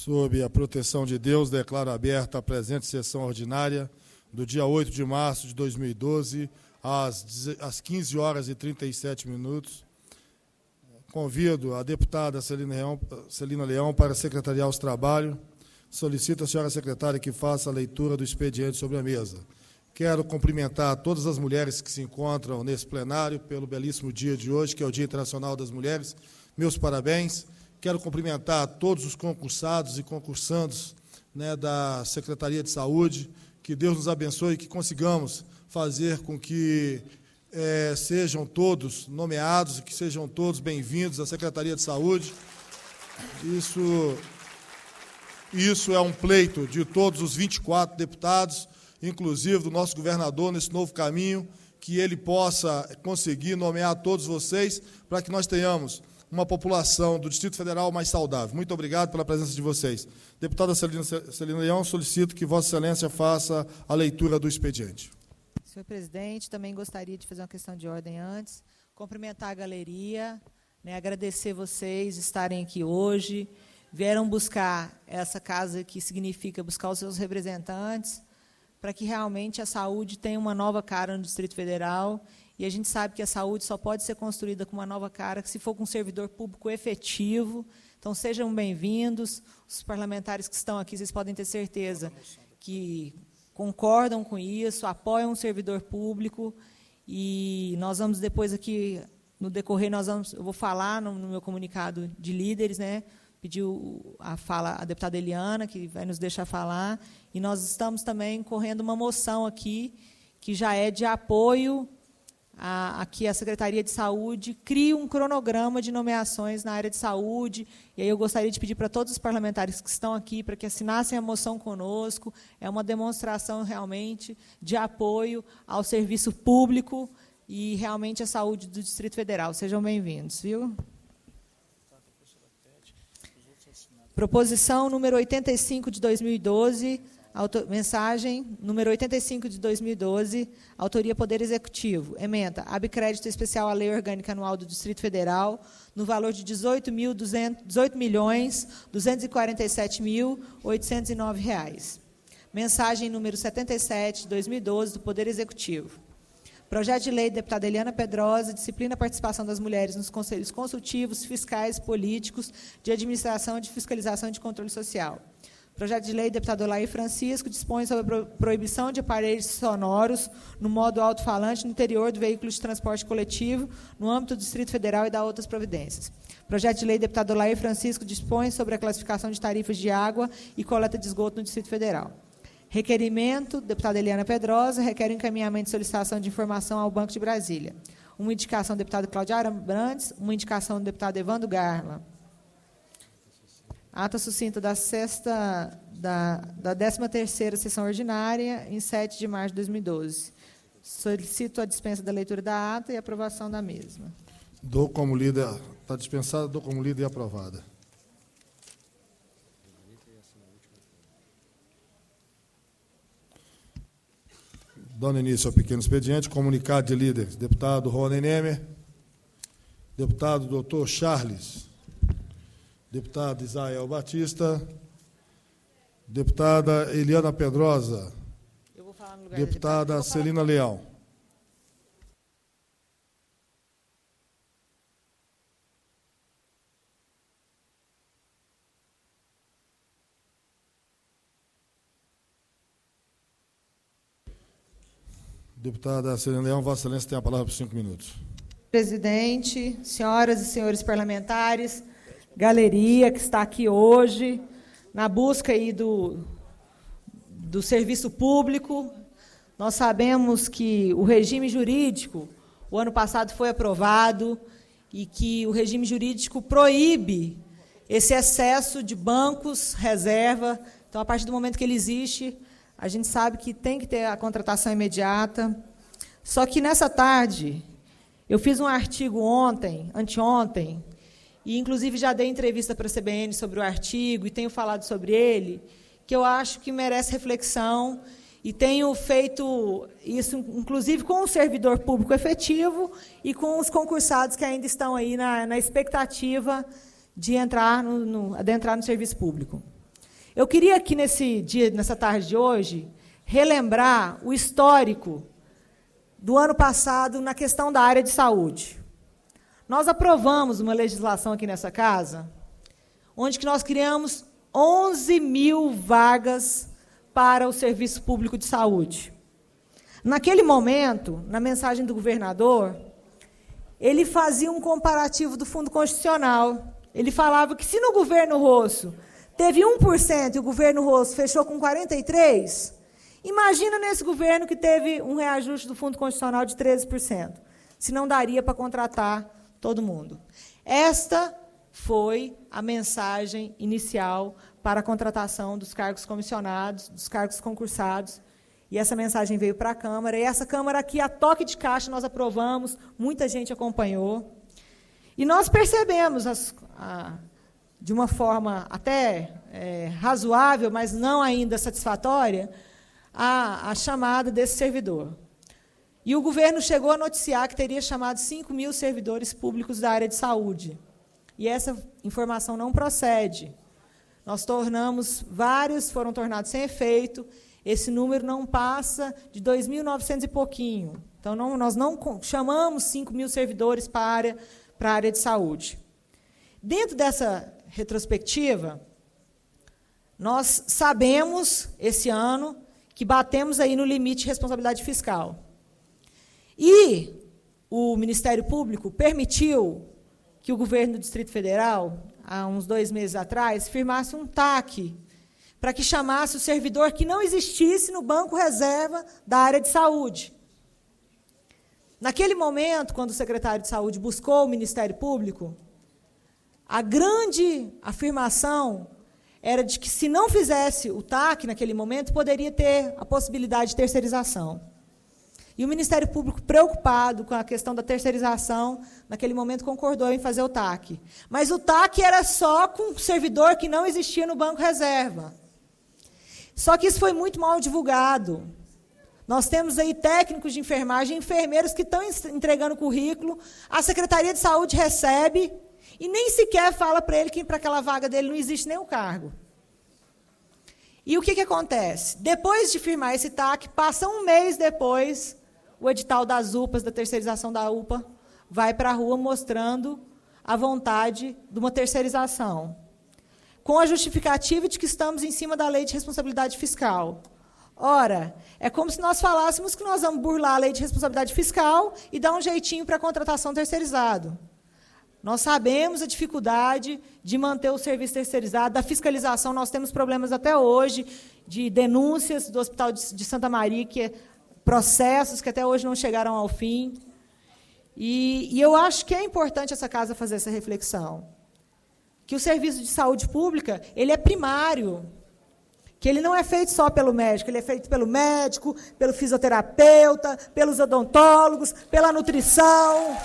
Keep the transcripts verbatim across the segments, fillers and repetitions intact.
Sob a proteção de Deus, declaro aberta a presente sessão ordinária do dia oito de março de dois mil e doze, às quinze horas e trinta e sete minutos. Convido a deputada Celina Leão, Celina Leão para secretariar os trabalhos. Solicito à senhora secretária que faça a leitura do expediente sobre a mesa. Quero cumprimentar todas as mulheres que se encontram nesse plenário pelo belíssimo dia de hoje, que é o Dia Internacional das Mulheres. Meus parabéns. Quero cumprimentar todos os concursados e concursandos, né, da Secretaria de Saúde. Que Deus nos abençoe e que consigamos fazer com que é, sejam todos nomeados e que sejam todos bem-vindos à Secretaria de Saúde. Isso, isso é um pleito de todos os vinte e quatro deputados, inclusive do nosso governador, nesse novo caminho, que ele possa conseguir nomear todos vocês para que nós tenhamos uma população do Distrito Federal mais saudável. Muito obrigado pela presença de vocês. Deputada Celina, Celina Leão, solicito que Vossa Excelência faça a leitura do expediente. Senhor presidente, também gostaria de fazer uma questão de ordem antes, cumprimentar a galeria, né, agradecer vocês estarem aqui hoje, vieram buscar essa casa que significa buscar os seus representantes, para que realmente a saúde tenha uma nova cara no Distrito Federal. E a gente sabe que a saúde só pode ser construída com uma nova cara se for com um servidor público efetivo. Então, sejam bem-vindos. Os parlamentares que estão aqui, vocês podem ter certeza que concordam com isso, apoiam o servidor público. E nós vamos depois aqui, no decorrer, nós vamos, eu vou falar no, no meu comunicado de líderes, né? Pediu a fala a deputada Eliana, que vai nos deixar falar. E nós estamos também correndo uma moção aqui, que já é de apoio a, a que a Secretaria de Saúde crie um cronograma de nomeações na área de saúde. E aí eu gostaria de pedir para todos os parlamentares que estão aqui para que assinassem a moção conosco. É uma demonstração realmente de apoio ao serviço público e realmente à saúde do Distrito Federal. Sejam bem-vindos, viu? Proposição número oitenta e cinco de dois mil e doze, auto, mensagem número oitenta e cinco de dois mil e doze, autoria Poder Executivo. Ementa, abre crédito especial à Lei Orgânica Anual do Distrito Federal, no valor de dezoito milhões duzentos e quarenta e sete mil oitocentos e nove reais. Mensagem número setenta e sete de dois mil e doze, do Poder Executivo. Projeto de lei da deputada Eliana Pedrosa, disciplina a participação das mulheres nos conselhos consultivos, fiscais, políticos, de administração, de fiscalização e de controle social. Projeto de lei da deputada Olair Francisco, dispõe sobre a proibição de aparelhos sonoros no modo alto-falante no interior do veículo de transporte coletivo, no âmbito do Distrito Federal e da outras providências. Projeto de lei da deputada Olair Francisco, dispõe sobre a classificação de tarifas de água e coleta de esgoto no Distrito Federal. Requerimento, deputada Eliana Pedrosa, requer o encaminhamento de solicitação de informação ao Banco de Brasília. Uma indicação do deputado Cláudio Abrantes, uma indicação do deputado Evandro Garla. Ata sucinta da sexta, da, da décima terceira sessão ordinária, em sete de março de dois mil e doze. Solicito a dispensa da leitura da ata e aprovação da mesma. Dou como lida, está dispensada, dou como lida e aprovada. Dando início ao pequeno expediente, comunicado de líderes, deputado Rony Nemer, deputado doutor Charles, deputado Isael Batista, deputada Eliana Pedrosa, Eu vou falar no lugar deputada da Celina Leão. Deputada Celina Leão, Vossa Excelência tem a palavra por cinco minutos. Presidente, senhoras e senhores parlamentares, galeria que está aqui hoje, na busca aí do, do serviço público. Nós sabemos que o regime jurídico, o ano passado foi aprovado, e que o regime jurídico proíbe esse excesso de bancos, reserva. Então, a partir do momento que ele existe, a gente sabe que tem que ter a contratação imediata. Só que, nessa tarde, eu fiz um artigo ontem, anteontem, e, inclusive, já dei entrevista para a C B N sobre o artigo, e tenho falado sobre ele, que eu acho que merece reflexão, e tenho feito isso, inclusive, com o servidor público efetivo e com os concursados que ainda estão aí na, na expectativa de entrar no, no, adentrar no serviço público. Eu queria aqui, nesse dia, nessa tarde de hoje, relembrar o histórico do ano passado na questão da área de saúde. Nós aprovamos uma legislação aqui nessa casa, onde que nós criamos onze mil vagas para o Serviço Público de Saúde. Naquele momento, na mensagem do governador, ele fazia um comparativo do Fundo Constitucional. Ele falava que se no governo Rosso teve um por cento e o governo Rosso fechou com quarenta e três por cento, imagina nesse governo que teve um reajuste do Fundo Constitucional de treze por cento, se não daria para contratar todo mundo. Esta foi a mensagem inicial para a contratação dos cargos comissionados, dos cargos concursados, e essa mensagem veio para a Câmara, e essa Câmara aqui, a toque de caixa, nós aprovamos, muita gente acompanhou, e nós percebemos, as, a, de uma forma até é, razoável, mas não ainda satisfatória, a, a chamada desse servidor. E o governo chegou a noticiar que teria chamado cinco mil servidores públicos da área de saúde. E essa informação não procede. Nós tornamos, vários foram tornados sem efeito, esse número não passa de dois mil e novecentos e pouquinho. Então, não, nós não chamamos cinco mil servidores para a área, para a área de saúde. Dentro dessa retrospectiva, nós sabemos, esse ano, que batemos aí no limite de responsabilidade fiscal. E o Ministério Público permitiu que o governo do Distrito Federal, há uns dois meses atrás, firmasse um T A C para que chamasse o servidor que não existisse no banco reserva da área de saúde. Naquele momento, quando o secretário de Saúde buscou o Ministério Público, a grande afirmação era de que, se não fizesse o T A C naquele momento, poderia ter a possibilidade de terceirização. E o Ministério Público, preocupado com a questão da terceirização, naquele momento concordou em fazer o T A C. Mas o T A C era só com um servidor que não existia no Banco Reserva. Só que isso foi muito mal divulgado. Nós temos aí técnicos de enfermagem, enfermeiros que estão entregando currículo, a Secretaria de Saúde recebe e nem sequer fala para ele que para aquela vaga dele não existe nem o cargo. E o que, que acontece? Depois de firmar esse T A C, passa um mês depois, o edital das U P As, da terceirização da U P A, vai para a rua mostrando a vontade de uma terceirização, com a justificativa de que estamos em cima da lei de responsabilidade fiscal. Ora, é como se nós falássemos que nós vamos burlar a lei de responsabilidade fiscal e dar um jeitinho para a contratação terceirizado. Nós sabemos a dificuldade de manter o serviço terceirizado, da fiscalização, nós temos problemas até hoje, de denúncias do Hospital de Santa Maria, que é processos que até hoje não chegaram ao fim. E, e eu acho que é importante essa casa fazer essa reflexão, que o serviço de saúde pública, ele é primário, que ele não é feito só pelo médico, ele é feito pelo médico, pelo fisioterapeuta, pelos odontólogos, pela nutrição.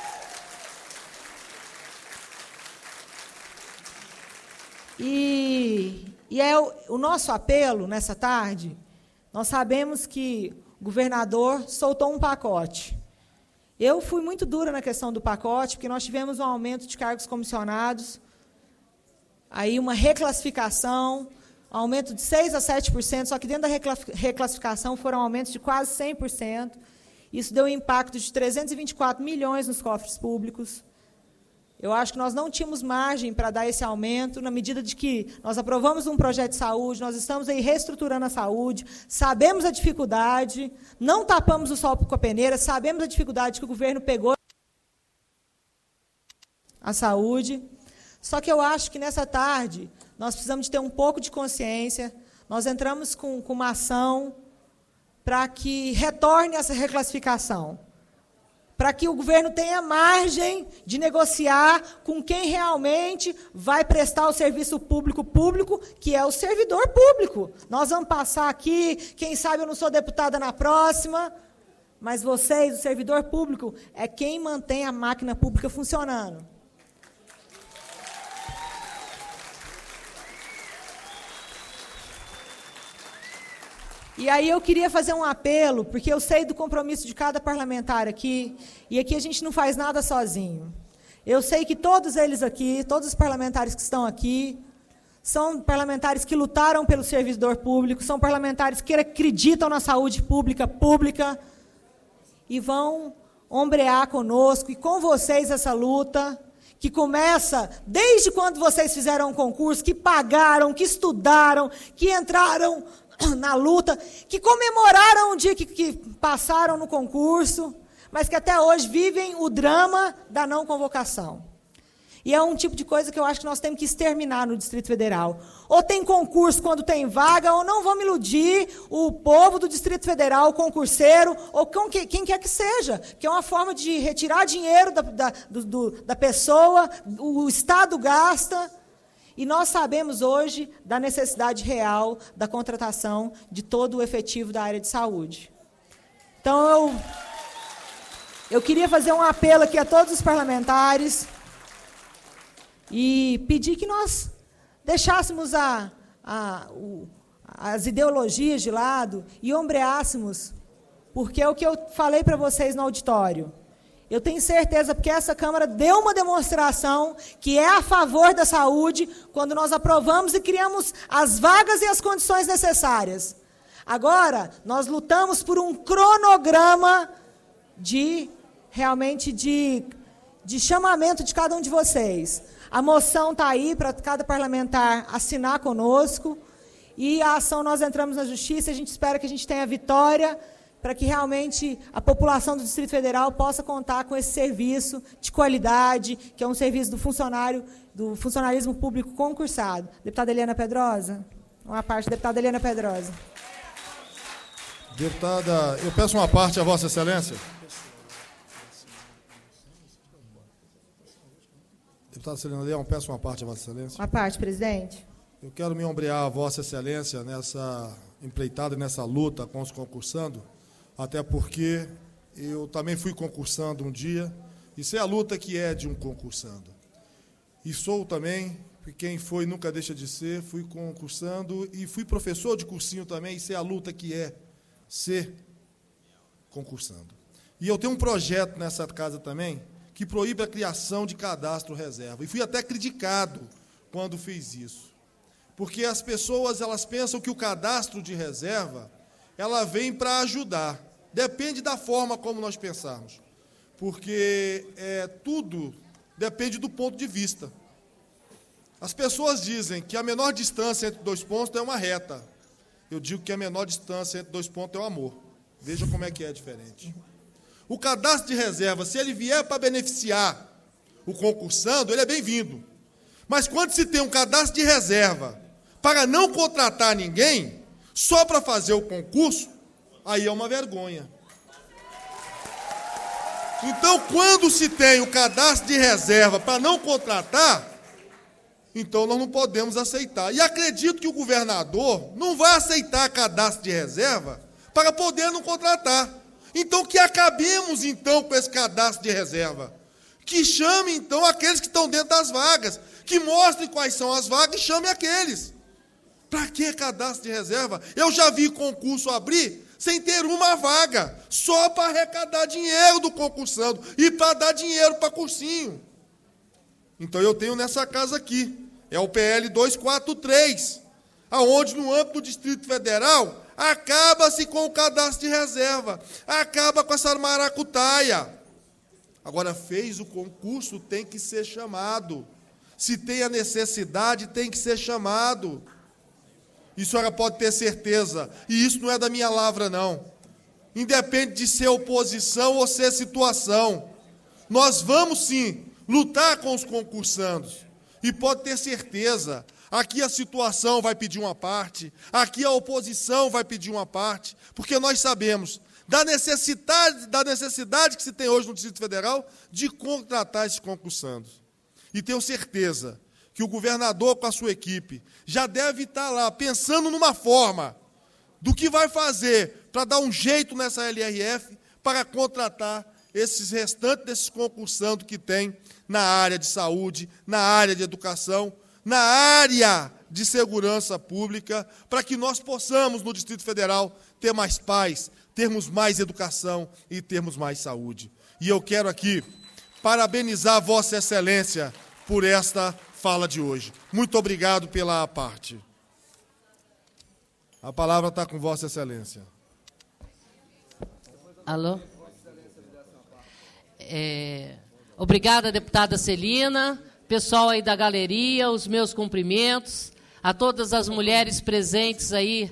E, e é o, o nosso apelo, nessa tarde, nós sabemos que o governador soltou um pacote. Eu fui muito dura na questão do pacote, porque nós tivemos um aumento de cargos comissionados, aí uma reclassificação, um aumento de seis a sete por cento, só que dentro da reclassificação foram aumentos de quase cem por cento. Isso deu um impacto de trezentos e vinte e quatro milhões nos cofres públicos. Eu acho que nós não tínhamos margem para dar esse aumento, na medida de que nós aprovamos um projeto de saúde, nós estamos aí reestruturando a saúde, sabemos a dificuldade, não tapamos o sol com a peneira, sabemos a dificuldade que o governo pegou a saúde. Só que eu acho que, nessa tarde, nós precisamos de ter um pouco de consciência. Nós entramos com, com uma ação para que retorne essa reclassificação, para que o governo tenha margem de negociar com quem realmente vai prestar o serviço público público, que é o servidor público. Nós vamos passar aqui, quem sabe eu não sou deputada na próxima, mas vocês, o servidor público, é quem mantém a máquina pública funcionando. E aí eu queria fazer um apelo, porque eu sei do compromisso de cada parlamentar aqui, e aqui a gente não faz nada sozinho. Eu sei que todos eles aqui, todos os parlamentares que estão aqui, são parlamentares que lutaram pelo servidor público, são parlamentares que acreditam na saúde pública, pública, e vão ombrear conosco e com vocês essa luta, que começa desde quando vocês fizeram um concurso, que pagaram, que estudaram, que entraram na luta, que comemoraram o dia que, que passaram no concurso, mas que até hoje vivem o drama da não convocação. E é um tipo de coisa que eu acho que nós temos que exterminar no Distrito Federal. Ou tem concurso quando tem vaga, ou não vamos iludir o povo do Distrito Federal, o concurseiro, ou quem quer que seja, que é uma forma de retirar dinheiro da, da, do, do, da pessoa, o Estado gasta. E nós sabemos hoje da necessidade real da contratação de todo o efetivo da área de saúde. Então, eu, eu queria fazer um apelo aqui a todos os parlamentares e pedir que nós deixássemos a, a, o, as ideologias de lado e ombreássemos, porque é o que eu falei para vocês no auditório. Eu tenho certeza, porque essa Câmara deu uma demonstração que é a favor da saúde quando nós aprovamos e criamos as vagas e as condições necessárias. Agora, nós lutamos por um cronograma de, realmente, de, de chamamento de cada um de vocês. A moção está aí para cada parlamentar assinar conosco, e a ação nós entramos na Justiça, a gente espera que a gente tenha vitória, para que realmente a população do Distrito Federal possa contar com esse serviço de qualidade, que é um serviço do funcionário, do funcionalismo público concursado. Deputada Eliana Pedrosa, uma parte, deputada Eliana Pedrosa. Deputada, eu peço uma parte a Vossa Excelência. Deputada Celina Leão, peço uma parte a Vossa Excelência. Uma parte, presidente. Eu quero me ombrear a Vossa Excelência nessa empreitada, nessa luta com os concursandos, até porque eu também fui concursando um dia, e sei a luta que é de um concursando. E sou também, quem foi nunca deixa de ser, fui concursando e fui professor de cursinho também, e sei a luta que é ser concursando. E eu tenho um projeto nessa casa também, que proíbe a criação de cadastro reserva. E fui até criticado quando fiz isso. Porque as pessoas, elas pensam que o cadastro de reserva, ela vem para ajudar. Depende da forma como nós pensarmos. Porque é, tudo depende do ponto de vista. As pessoas dizem que a menor distância entre dois pontos é uma reta. Eu digo que a menor distância entre dois pontos é o amor. Veja como é que é diferente. O cadastro de reserva, se ele vier para beneficiar o concursando, ele é bem-vindo. Mas quando se tem um cadastro de reserva para não contratar ninguém, só para fazer o concurso, aí é uma vergonha. Então, quando se tem o cadastro de reserva para não contratar, então nós não podemos aceitar. E acredito que o governador não vai aceitar cadastro de reserva para poder não contratar. Então, que acabemos, então, com esse cadastro de reserva. Que chame, então, aqueles que estão dentro das vagas. Que mostrem quais são as vagas e chame aqueles. Para que cadastro de reserva? Eu já vi concurso abrir sem ter uma vaga, só para arrecadar dinheiro do concursando e para dar dinheiro para cursinho. Então, eu tenho nessa casa aqui, é o P L duzentos e quarenta e três, aonde, no âmbito do Distrito Federal, acaba-se com o cadastro de reserva, acaba com essa maracutaia. Agora, fez o concurso, tem que ser chamado. Se tem a necessidade, tem que ser chamado. Isso ela pode ter certeza. E isso não é da minha lavra, não. Independe de ser oposição ou ser situação. Nós vamos, sim, lutar com os concursandos. E pode ter certeza, aqui a situação vai pedir uma parte, aqui a oposição vai pedir uma parte, porque nós sabemos da necessidade, da necessidade que se tem hoje no Distrito Federal de contratar esses concursandos. E tenho certeza que o governador, com a sua equipe, já deve estar lá pensando numa forma do que vai fazer para dar um jeito nessa L R F para contratar esses restantes desses concursandos que tem na área de saúde, na área de educação, na área de segurança pública, para que nós possamos, no Distrito Federal, ter mais paz, termos mais educação e termos mais saúde. E eu quero aqui parabenizar Vossa Excelência por esta fala de hoje. Muito obrigado pela parte. A palavra está com Vossa Excelência. Alô? É, obrigada, deputada Celina, pessoal aí da galeria, os meus cumprimentos, a todas as mulheres presentes aí,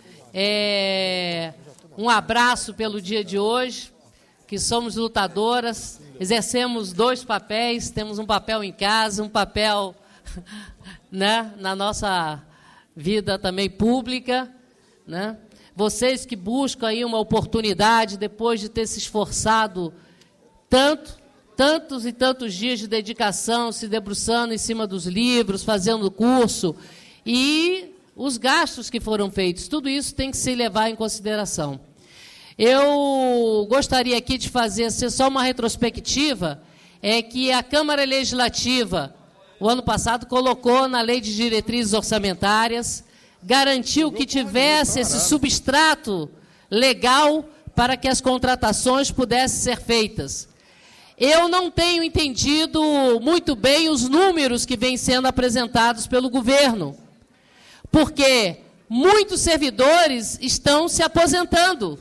é, um abraço pelo dia de hoje, que somos lutadoras, exercemos dois papéis, temos um papel em casa, um papel né, na nossa vida também pública, né? Vocês que buscam aí uma oportunidade, depois de ter se esforçado tanto, tantos e tantos dias de dedicação, se debruçando em cima dos livros, fazendo curso, e os gastos que foram feitos, tudo isso tem que se levar em consideração. Eu gostaria aqui de fazer ser só uma retrospectiva, é que a Câmara Legislativa, o ano passado, colocou na Lei de Diretrizes Orçamentárias, garantiu que tivesse esse substrato legal para que as contratações pudessem ser feitas. Eu não tenho entendido muito bem os números que vêm sendo apresentados pelo governo, porque muitos servidores estão se aposentando.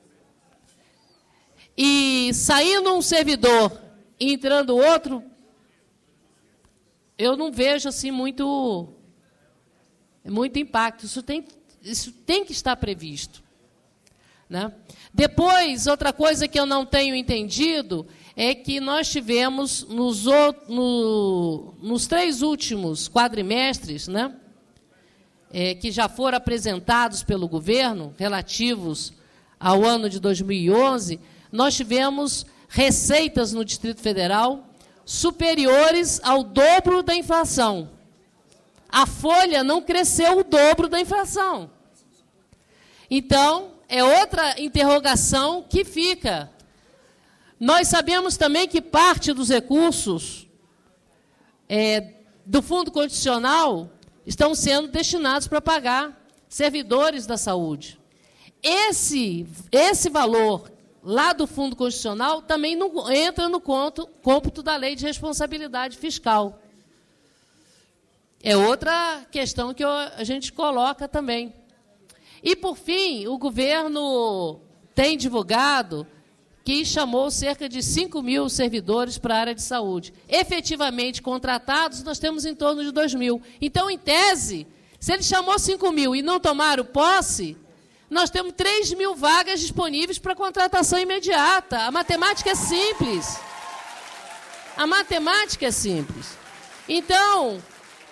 E saindo um servidor e entrando outro, eu não vejo assim muito, muito impacto. Isso tem, isso tem que estar previsto, né? Depois, outra coisa que eu não tenho entendido é que nós tivemos, nos, no, nos três últimos quadrimestres, né, é, que já foram apresentados pelo governo, relativos ao ano de dois mil e onze, nós tivemos receitas no Distrito Federal superiores ao dobro da inflação. A folha não cresceu o dobro da inflação. Então, é outra interrogação que fica. Nós sabemos também que parte dos recursos é, do Fundo Constitucional estão sendo destinados para pagar servidores da saúde. Esse, esse valor lá do Fundo Constitucional também não entra no conto, cômputo da Lei de Responsabilidade Fiscal. É outra questão que eu, a gente coloca também. E, por fim, o governo tem divulgado que chamou cerca de cinco mil servidores para a área de saúde. Efetivamente contratados, nós temos em torno de dois mil. Então, em tese, se ele chamou cinco mil e não tomaram posse, nós temos três mil vagas disponíveis para contratação imediata. A matemática é simples. A matemática é simples. Então,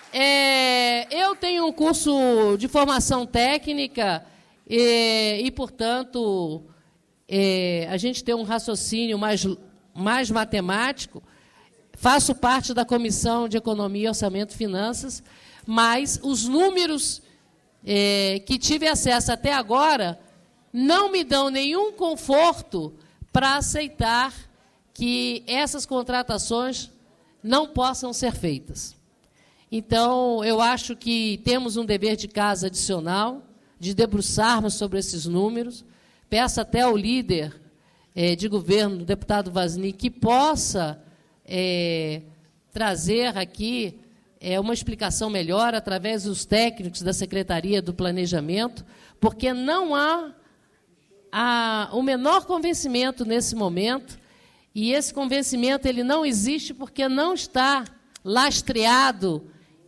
é, eu tenho um curso de formação técnica e, e portanto, é, a gente tem um raciocínio mais, mais matemático. Faço parte da Comissão de Economia, Orçamento e Finanças, mas os números É, que tive acesso até agora, não me dão nenhum conforto para aceitar que essas contratações não possam ser feitas. Então, eu acho que temos um dever de casa adicional, de debruçarmos sobre esses números. Peço até ao líder é, de governo, o deputado Vazny, que possa é, trazer aqui é uma explicação melhor através dos técnicos da Secretaria do Planejamento, porque não há, há o menor convencimento nesse momento, e esse convencimento ele não existe porque não está lastreado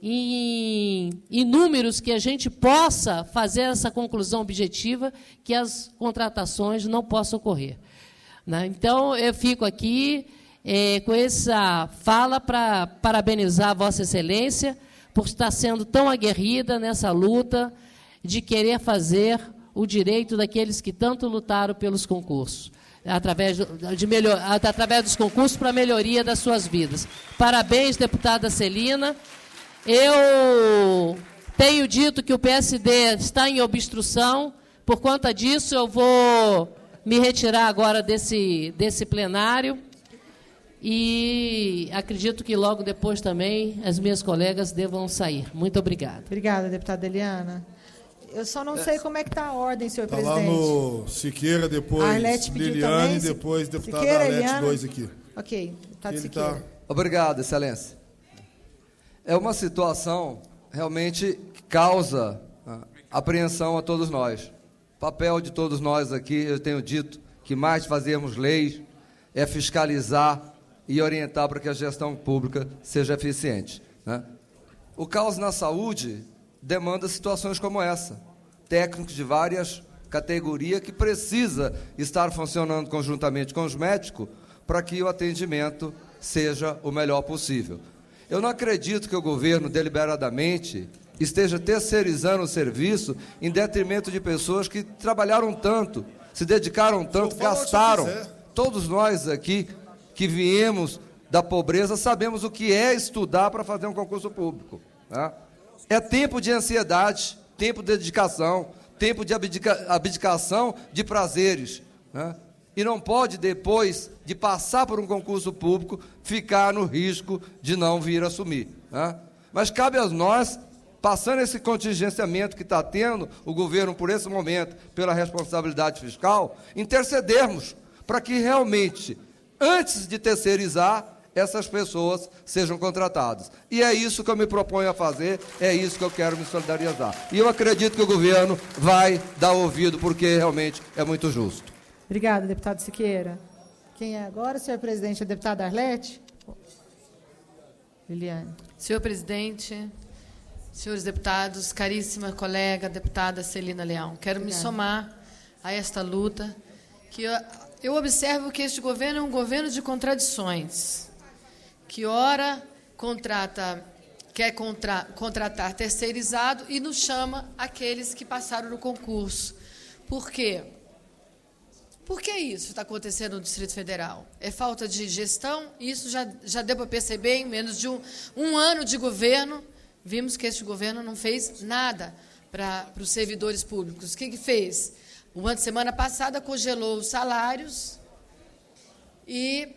em, em números que a gente possa fazer essa conclusão objetiva que as contratações não possam ocorrer, né? Então, eu fico aqui É, com essa fala para parabenizar a Vossa Excelência por estar sendo tão aguerrida nessa luta de querer fazer o direito daqueles que tanto lutaram pelos concursos, através, de melhor, através dos concursos para a melhoria das suas vidas. Parabéns, deputada Celina. Eu tenho dito que o P S D está em obstrução, por conta disso eu vou me retirar agora desse, desse plenário. E acredito que logo depois também as minhas colegas devam sair. Muito obrigada. Obrigada, deputada Eliana. Eu só não sei como é que está a ordem, senhor tá presidente. Lá no Siqueira, depois Liliane, também. Depois deputada Arlete, dois aqui. Ok, deputado Ele Siqueira. Tá... Obrigado, excelência. é uma situação realmente que causa ah, apreensão a todos nós. O papel de todos nós aqui, eu tenho dito, que mais fazermos leis é fiscalizar e orientar para que a gestão pública seja eficiente, né? O caos na saúde demanda situações como essa. Técnicos de várias categorias que precisa estar funcionando conjuntamente com os médicos para que o atendimento seja o melhor possível. Eu não acredito que o governo, deliberadamente, esteja terceirizando o serviço em detrimento de pessoas que trabalharam tanto, se dedicaram tanto, gastaram. Todos nós aqui que viemos da pobreza sabemos o que é estudar para fazer um concurso público, né? É tempo de ansiedade, tempo de dedicação, tempo de abdica, abdicação de prazeres, né? E não pode, depois de passar por um concurso público, ficar no risco de não vir assumir, né? Mas cabe a nós, passando esse contingenciamento que está tendo o governo por esse momento, pela responsabilidade fiscal, intercedermos para que realmente, antes de terceirizar, essas pessoas sejam contratadas. E é isso que eu me proponho a fazer, é isso que eu quero me solidarizar. E eu acredito que o governo vai dar ouvido, porque realmente é muito justo. Obrigada, deputado Siqueira. Quem é agora, senhor presidente? A deputada Arlete? Liliane. Senhor presidente, senhores deputados, caríssima colega, deputada Celina Leão, quero Obrigada. me somar a esta luta, que eu, eu observo que este governo é um governo de contradições, que ora contrata, quer contra, contratar terceirizado e nos chama aqueles que passaram no concurso. Por quê? Por que isso está acontecendo no Distrito Federal? É falta de gestão? Isso já, já deu para perceber em menos de um, um ano de governo. Vimos que este governo não fez nada para, para os servidores públicos. O que, que fez? O ano, semana passada congelou os salários e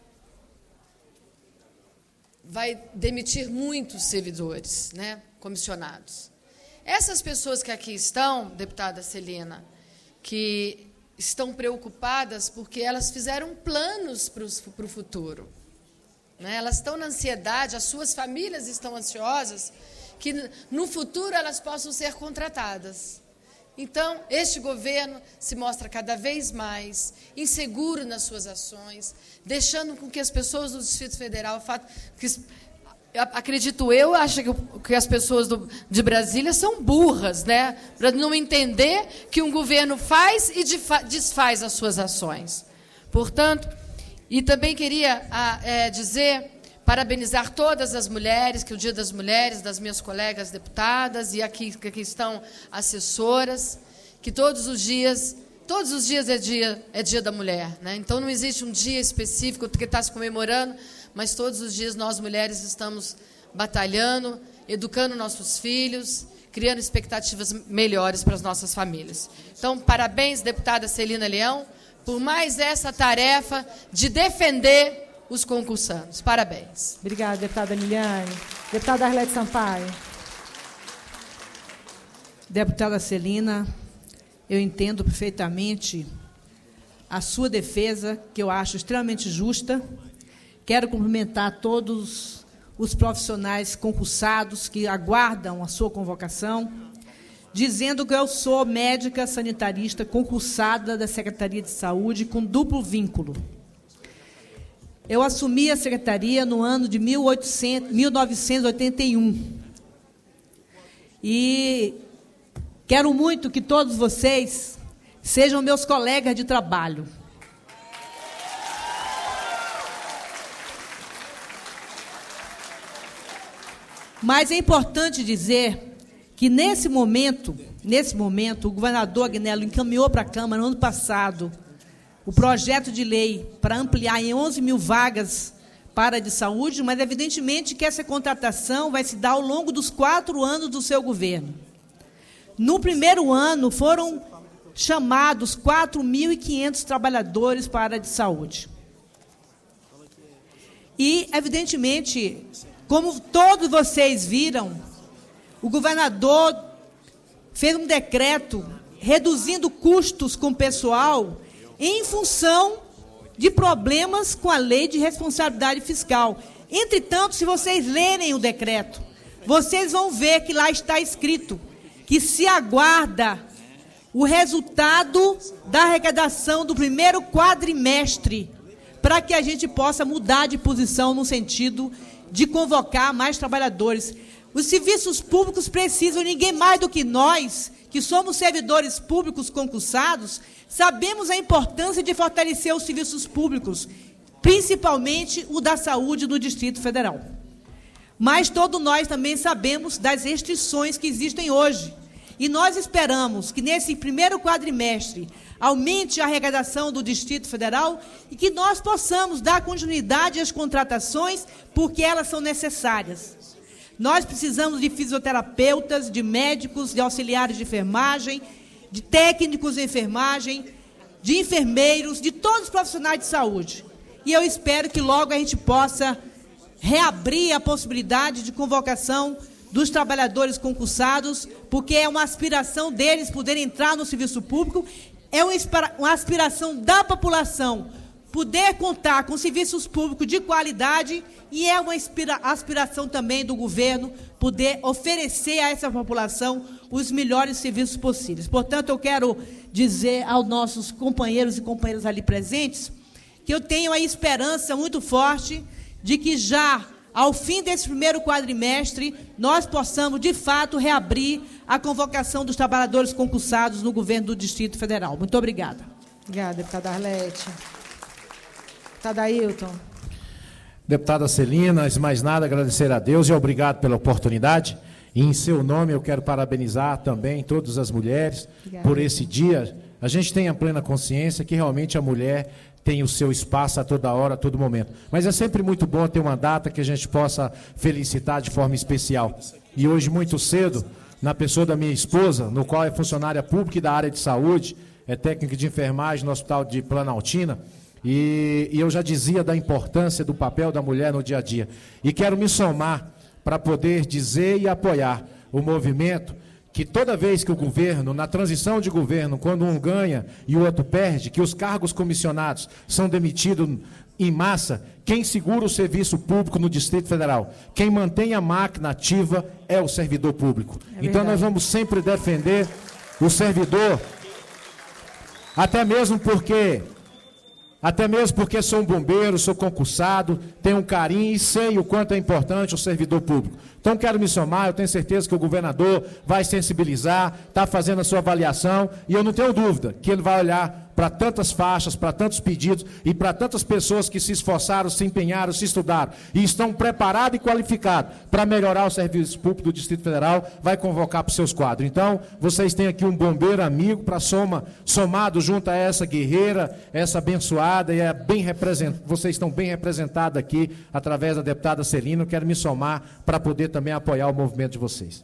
vai demitir muitos servidores, né, comissionados. Essas pessoas que aqui estão, deputada Celina, que estão preocupadas porque elas fizeram planos para o futuro, né? Elas estão na ansiedade, as suas famílias estão ansiosas que no futuro elas possam ser contratadas. Então, este governo se mostra cada vez mais inseguro nas suas ações, deixando com que as pessoas do Distrito Federal, que, acredito eu, acho que, que as pessoas do, de Brasília são burras, né, para não entender que um governo faz e desfaz as suas ações. Portanto, e também queria a, é, dizer, parabenizar todas as mulheres, que é o Dia das Mulheres, das minhas colegas deputadas, e aqui, que aqui estão assessoras, que todos os dias, todos os dias é dia, é dia da mulher, né? Então não existe um dia específico que está se comemorando, mas todos os dias nós, mulheres, estamos batalhando, educando nossos filhos, criando expectativas melhores para as nossas famílias. Então, parabéns, deputada Celina Leão, por mais essa tarefa de defender os concursantes. Parabéns. Obrigada, deputada Liliane. Deputada Arlete Sampaio. Deputada Celina, eu entendo perfeitamente a sua defesa, que eu acho extremamente justa. Quero cumprimentar todos os profissionais concursados que aguardam a sua convocação, dizendo que eu sou médica sanitarista concursada da Secretaria de Saúde com duplo vínculo. Eu assumi a secretaria no ano de mil novecentos e oitenta e um. E quero muito que todos vocês sejam meus colegas de trabalho. Mas é importante dizer que, nesse momento, nesse momento, o governador Agnello encaminhou para a Câmara, no ano passado, o projeto de lei para ampliar em onze mil vagas para a área de saúde, mas, evidentemente, que essa contratação vai se dar ao longo dos quatro anos do seu governo. No primeiro ano, foram chamados quatro mil e quinhentos trabalhadores para a área de saúde. E, evidentemente, como todos vocês viram, o governador fez um decreto reduzindo custos com o pessoal em função de problemas com a lei de responsabilidade fiscal. Entretanto, se vocês lerem o decreto, vocês vão ver que lá está escrito que se aguarda o resultado da arrecadação do primeiro quadrimestre para que a gente possa mudar de posição no sentido de convocar mais trabalhadores. Os serviços públicos precisam, ninguém mais do que nós, que somos servidores públicos concursados, sabemos a importância de fortalecer os serviços públicos, principalmente o da saúde no Distrito Federal. Mas todos nós também sabemos das restrições que existem hoje. E nós esperamos que, nesse primeiro quadrimestre, aumente a arrecadação do Distrito Federal e que nós possamos dar continuidade às contratações, porque elas são necessárias. Nós precisamos de fisioterapeutas, de médicos, de auxiliares de enfermagem, de técnicos de enfermagem, de enfermeiros, de todos os profissionais de saúde. E eu espero que logo a gente possa reabrir a possibilidade de convocação dos trabalhadores concursados, porque é uma aspiração deles poderem entrar no serviço público, é uma aspiração da população poder contar com serviços públicos de qualidade e é uma aspiração também do governo poder oferecer a essa população os melhores serviços possíveis. Portanto, eu quero dizer aos nossos companheiros e companheiras ali presentes que eu tenho a esperança muito forte de que já ao fim desse primeiro quadrimestre, nós possamos, de fato, reabrir a convocação dos trabalhadores concursados no governo do Distrito Federal. Muito obrigada. Obrigada, deputada Arlete. Deputada Ailton. Deputada Celina, antes de mais nada, agradecer a Deus e obrigado pela oportunidade. E, em seu nome, eu quero parabenizar também todas as mulheres Obrigada. Por esse dia. A gente tem a plena consciência que realmente a mulher tem o seu espaço a toda hora, a todo momento. Mas é sempre muito bom ter uma data que a gente possa felicitar de forma especial. E hoje, muito cedo, na pessoa da minha esposa, no qual é funcionária pública e da área de saúde, é técnica de enfermagem no Hospital de Planaltina, e, e eu já dizia da importância do papel da mulher no dia a dia. E quero me somar para poder dizer e apoiar o movimento que toda vez que o governo, na transição de governo, quando um ganha e o outro perde, que os cargos comissionados são demitidos em massa, quem segura o serviço público no Distrito Federal, quem mantém a máquina ativa é o servidor público. É então nós vamos sempre defender o servidor, até mesmo porque... Até mesmo porque sou um bombeiro, sou concursado, tenho um carinho e sei o quanto é importante o servidor público. Então, quero me somar, eu tenho certeza que o governador vai sensibilizar, está fazendo a sua avaliação, e eu não tenho dúvida que ele vai olhar para tantas faixas, para tantos pedidos e para tantas pessoas que se esforçaram, se empenharam, se estudaram e estão preparados e qualificados para melhorar o serviço público do Distrito Federal, vai convocar para os seus quadros. Então, vocês têm aqui um bombeiro amigo para soma, somado junto a essa guerreira, essa abençoada, e é bem represent... vocês estão bem representados aqui através da deputada Celina. Eu quero me somar para poder também apoiar o movimento de vocês.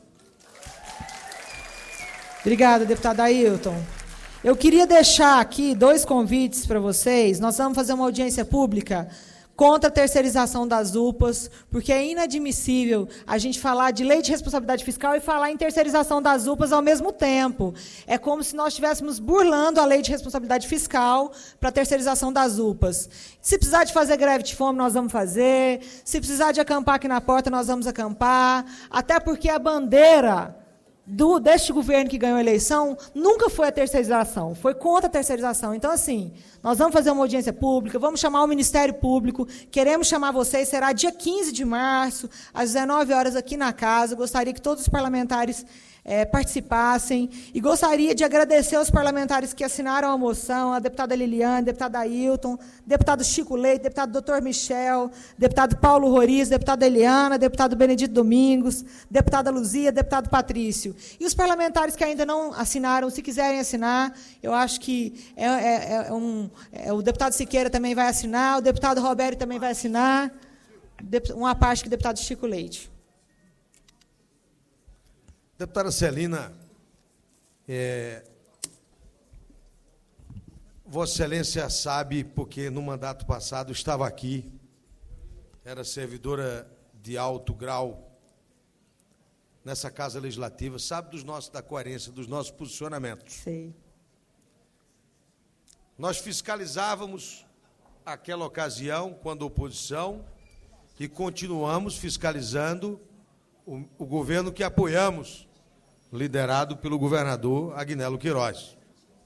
Obrigada, deputada Ailton. Eu queria deixar aqui dois convites para vocês. Nós vamos fazer uma audiência pública contra a terceirização das U P As, porque é inadmissível a gente falar de lei de responsabilidade fiscal e falar em terceirização das U P As ao mesmo tempo. É como se nós estivéssemos burlando a lei de responsabilidade fiscal para a terceirização das U P As. Se precisar de fazer greve de fome, nós vamos fazer. Se precisar de acampar aqui na porta, nós vamos acampar. Até porque a bandeira do, deste governo que ganhou a eleição nunca foi a terceirização, foi contra a terceirização. Então, assim, nós vamos fazer uma audiência pública, vamos chamar o Ministério Público, queremos chamar vocês, será dia quinze de março, às dezenove horas, aqui na casa. Gostaria que todos os parlamentares é, participassem, e gostaria de agradecer aos parlamentares que assinaram a moção, a deputada Liliane, a deputada Ailton, deputado Chico Leite, deputado doutor Michel, deputado Paulo Roriz, deputada Eliana, deputado Benedito Domingos, deputada Luzia, deputado Patrício. E os parlamentares que ainda não assinaram, se quiserem assinar, eu acho que é, é, é um, é, o deputado Siqueira também vai assinar, o deputado Roberto também vai assinar, uma parte que o deputado Chico Leite. Deputada Celina, é, Vossa Excelência sabe, porque no mandato passado estava aqui, era servidora de alto grau nessa Casa Legislativa, sabe dos nossos, da coerência dos nossos posicionamentos. Sei. Nós fiscalizávamos aquela ocasião, quando oposição, e continuamos fiscalizando o, o governo que apoiamos, liderado pelo governador Agnello Queiroz.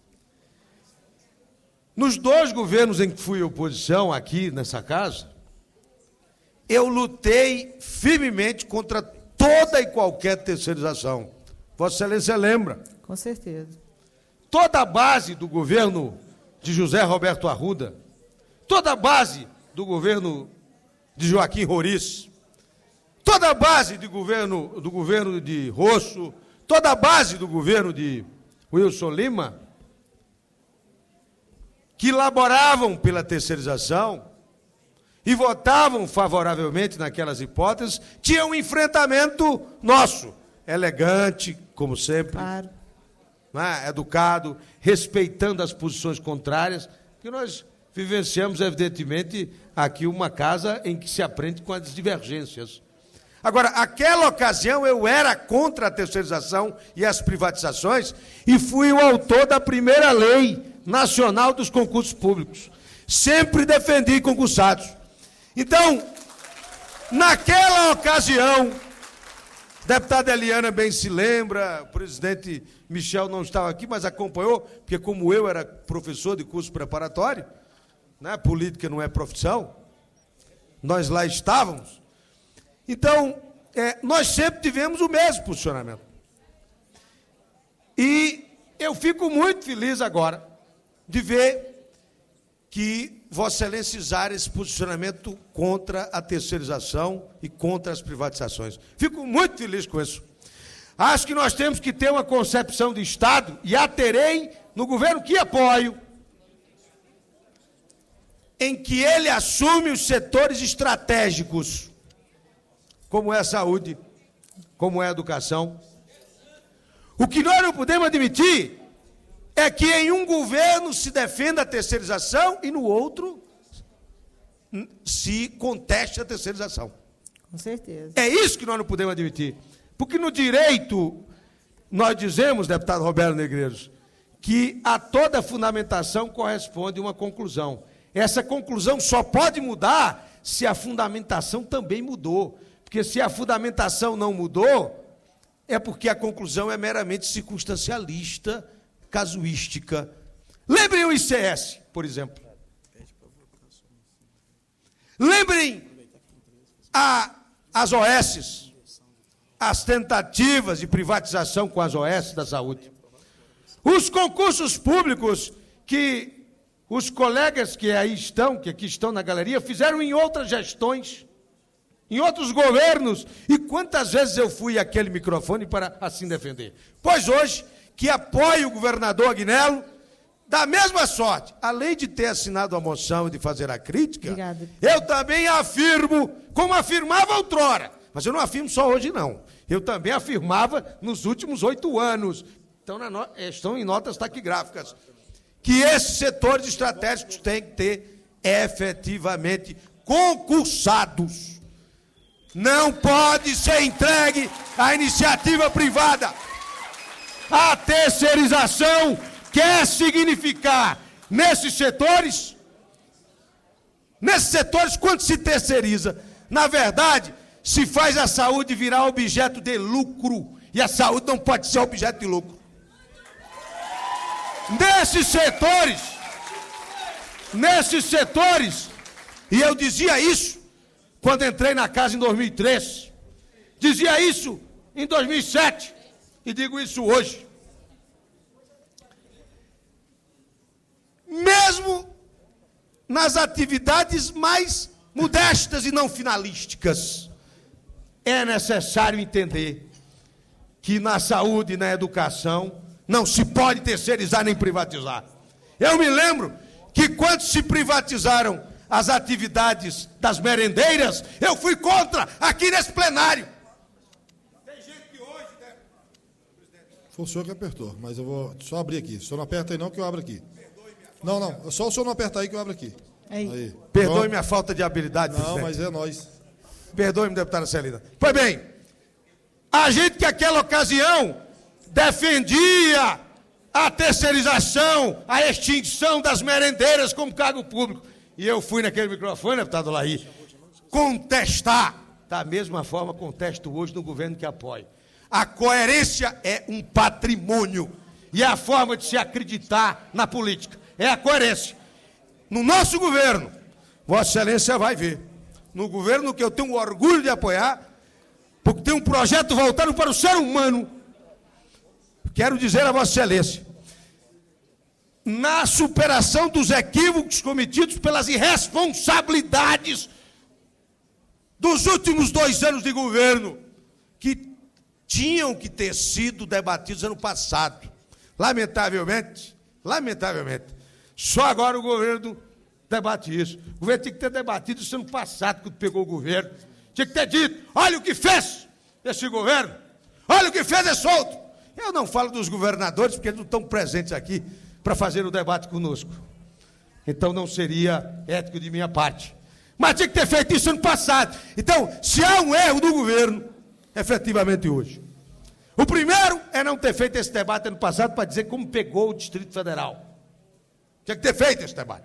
Nos dois governos em que fui oposição aqui nessa casa, eu lutei firmemente contra toda e qualquer terceirização. Vossa Excelência lembra? Com certeza. Toda a base do governo de José Roberto Arruda, toda a base do governo de Joaquim Roriz, toda a base do governo, do governo de Rosso, toda a base do governo de Wilson Lima, que laboravam pela terceirização e votavam favoravelmente naquelas hipóteses, tinham um enfrentamento nosso, elegante, como sempre, Claro. né, educado, respeitando as posições contrárias, que nós vivenciamos, evidentemente, aqui uma casa em que se aprende com as divergências. Agora, aquela ocasião eu era contra a terceirização e as privatizações e fui o autor da primeira lei nacional dos concursos públicos. Sempre defendi concursados. Então, naquela ocasião, a deputada Eliana bem se lembra, o presidente Michel não estava aqui, mas acompanhou, porque como eu era professor de curso preparatório, né, política não é profissão, nós lá estávamos. Então, é, nós sempre tivemos o mesmo posicionamento. E eu fico muito feliz agora de ver que Vossa Excelência usar esse posicionamento contra a terceirização e contra as privatizações. Fico muito feliz com isso. Acho que nós temos que ter uma concepção de Estado, e a terei no governo que apoio, em que ele assume os setores estratégicos, como é a saúde, como é a educação. O que nós não podemos admitir é que em um governo se defenda a terceirização e no outro se conteste a terceirização. Com certeza. É isso que nós não podemos admitir. Porque no direito, nós dizemos, deputado Roberto Negreiros, que a toda fundamentação corresponde uma conclusão. Essa conclusão só pode mudar se a fundamentação também mudou. Porque se a fundamentação não mudou, é porque a conclusão é meramente circunstancialista, casuística. Lembrem o I C S, por exemplo. Lembrem a, as O S, as tentativas de privatização com as O S da saúde. Os concursos públicos que os colegas que aí estão, que aqui estão na galeria, fizeram em outras gestões, em outros governos. E quantas vezes eu fui àquele microfone para assim defender? Pois hoje, que apoio o governador Agnello, da mesma sorte, além de ter assinado a moção e de fazer a crítica, Obrigada. Eu também afirmo, como afirmava outrora, mas eu não afirmo só hoje, não. Eu também afirmava nos últimos oito anos, estão, na no... estão em notas taquigráficas, que esses setores estratégicos têm que ter efetivamente concursados. Não pode ser entregue à iniciativa privada. A terceirização quer significar, nesses setores, nesses setores, quando se terceiriza, na verdade, se faz a saúde virar objeto de lucro, e a saúde não pode ser objeto de lucro. Nesses setores, nesses setores, e eu dizia isso quando entrei na casa em dois mil e três, dizia isso em dois mil e sete, e digo isso hoje. Mesmo nas atividades mais modestas e não finalísticas, é necessário entender que na saúde e na educação não se pode terceirizar nem privatizar. Eu me lembro que quando se privatizaram as atividades das merendeiras, eu fui contra aqui nesse plenário. Tem gente que hoje... Né? Foi o senhor que apertou, mas eu vou só abrir aqui. O senhor não aperta aí não, que eu abro aqui. Não, não, só o senhor não apertar aí que eu abro aqui. Aí. Aí. Perdoe Pronto. minha falta de habilidade, Não, presidente. mas é nós. Perdoe-me, deputada Celina. Pois bem, a gente que naquela ocasião defendia a terceirização, a extinção das merendeiras como cargo público. E eu fui naquele microfone, deputado Laí, contestar. Da mesma forma, contesto hoje no governo que apoio. A coerência é um patrimônio e é a forma de se acreditar na política. É a coerência. No nosso governo, Vossa Excelência vai ver, no governo que eu tenho orgulho de apoiar, porque tem um projeto voltado para o ser humano, quero dizer a Vossa Excelência, na superação dos equívocos cometidos pelas irresponsabilidades dos últimos dois anos de governo, que tinham que ter sido debatidos ano passado. Lamentavelmente, lamentavelmente, só agora o governo debate isso. O governo tinha que ter debatido isso ano passado, quando pegou o governo. Tinha que ter dito, olha o que fez esse governo, olha o que fez esse outro. Eu não falo dos governadores, porque eles não estão presentes aqui para fazer o debate conosco. Então não seria ético de minha parte. Mas tinha que ter feito isso ano passado. Então, se há um erro do governo, efetivamente hoje. O primeiro é não ter feito esse debate ano passado para dizer como pegou o Distrito Federal. Tinha que ter feito esse debate.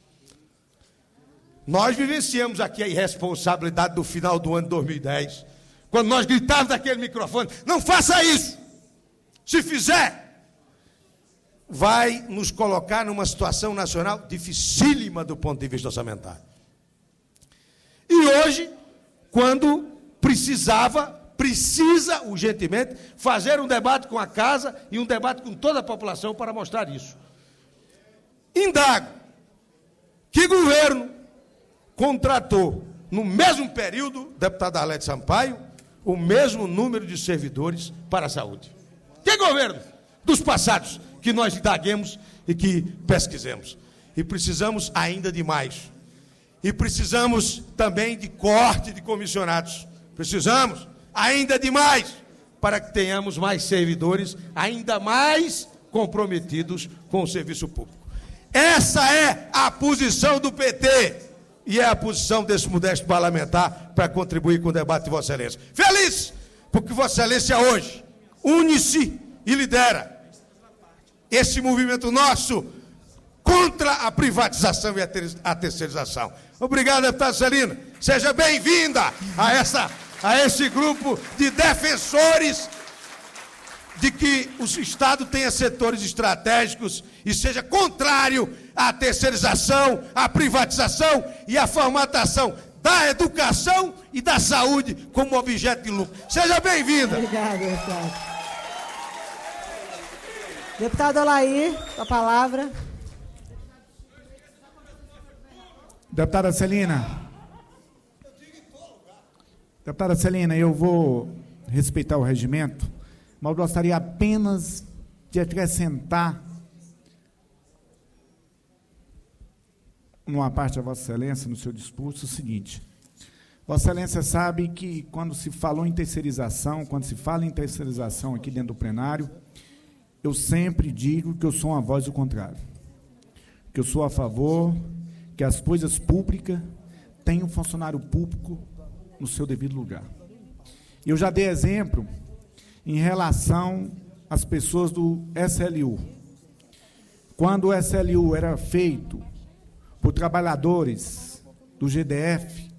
Nós vivenciamos aqui a irresponsabilidade do final do ano de dois mil e dez, quando nós gritávamos daquele microfone, não faça isso. Se fizer, vai nos colocar numa situação nacional dificílima do ponto de vista orçamentário. E hoje, quando precisava, precisa urgentemente fazer um debate com a casa e um debate com toda a população para mostrar isso. Indago, que governo contratou, no mesmo período, deputado Arlete Sampaio, o mesmo número de servidores para a saúde? Que governo dos passados que nós indaguemos e que pesquisemos? E precisamos ainda de mais. E precisamos também de corte de comissionados. Precisamos ainda de mais, para que tenhamos mais servidores ainda mais comprometidos com o serviço público. Essa é a posição do P T e é a posição desse modesto parlamentar para contribuir com o debate de Vossa Excelência. Feliz, porque Vossa Excelência hoje une-se e lidera esse movimento nosso contra a privatização e a terceirização. Obrigado, deputada Celina. Seja bem-vinda a, essa, a esse grupo de defensores de que o Estado tenha setores estratégicos e seja contrário à terceirização, à privatização e à formatação da educação e da saúde como objeto de lucro. Seja bem-vinda. Obrigada, deputado. Deputado Olair, com a palavra. Deputada Celina. Deputada Celina, eu vou respeitar o regimento, mas eu gostaria apenas de acrescentar numa parte da Vossa Excelência, no seu discurso, o seguinte. Vossa Excelência sabe que quando se falou em terceirização, quando se fala em terceirização aqui dentro do plenário, eu sempre digo que eu sou uma voz do contrário. Que eu sou a favor que as coisas públicas tenham um funcionário público no seu devido lugar. Eu já dei exemplo em relação às pessoas do S L U. Quando o S L U era feito por trabalhadores do G D F,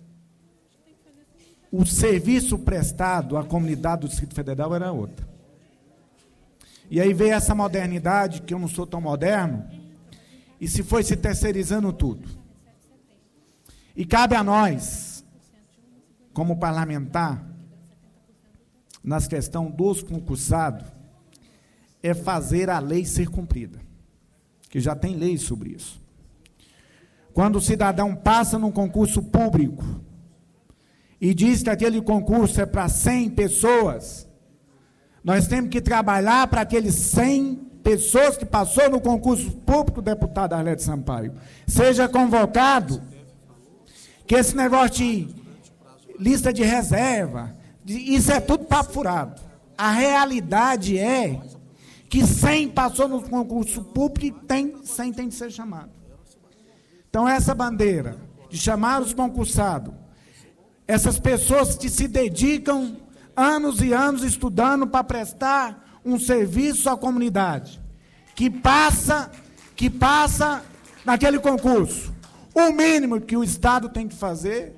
o serviço prestado à comunidade do Distrito Federal era outra. E aí veio essa modernidade, que eu não sou tão moderno, e se foi se terceirizando tudo. E cabe a nós, como parlamentar, nas questões dos concursados, é fazer a lei ser cumprida, que já tem lei sobre isso. Quando o cidadão passa num concurso público e diz que aquele concurso é para cem pessoas, nós temos que trabalhar para aqueles cem pessoas que passou no concurso público, deputado Arlete Sampaio, seja convocado, que esse negócio de lista de reserva, isso é tudo papo furado. A realidade é que cem passou no concurso público e tem, cem tem de ser chamado. Então, essa bandeira de chamar os concursados, essas pessoas que se dedicam anos e anos estudando para prestar um serviço à comunidade, que passa, que passa naquele concurso. O mínimo que o Estado tem que fazer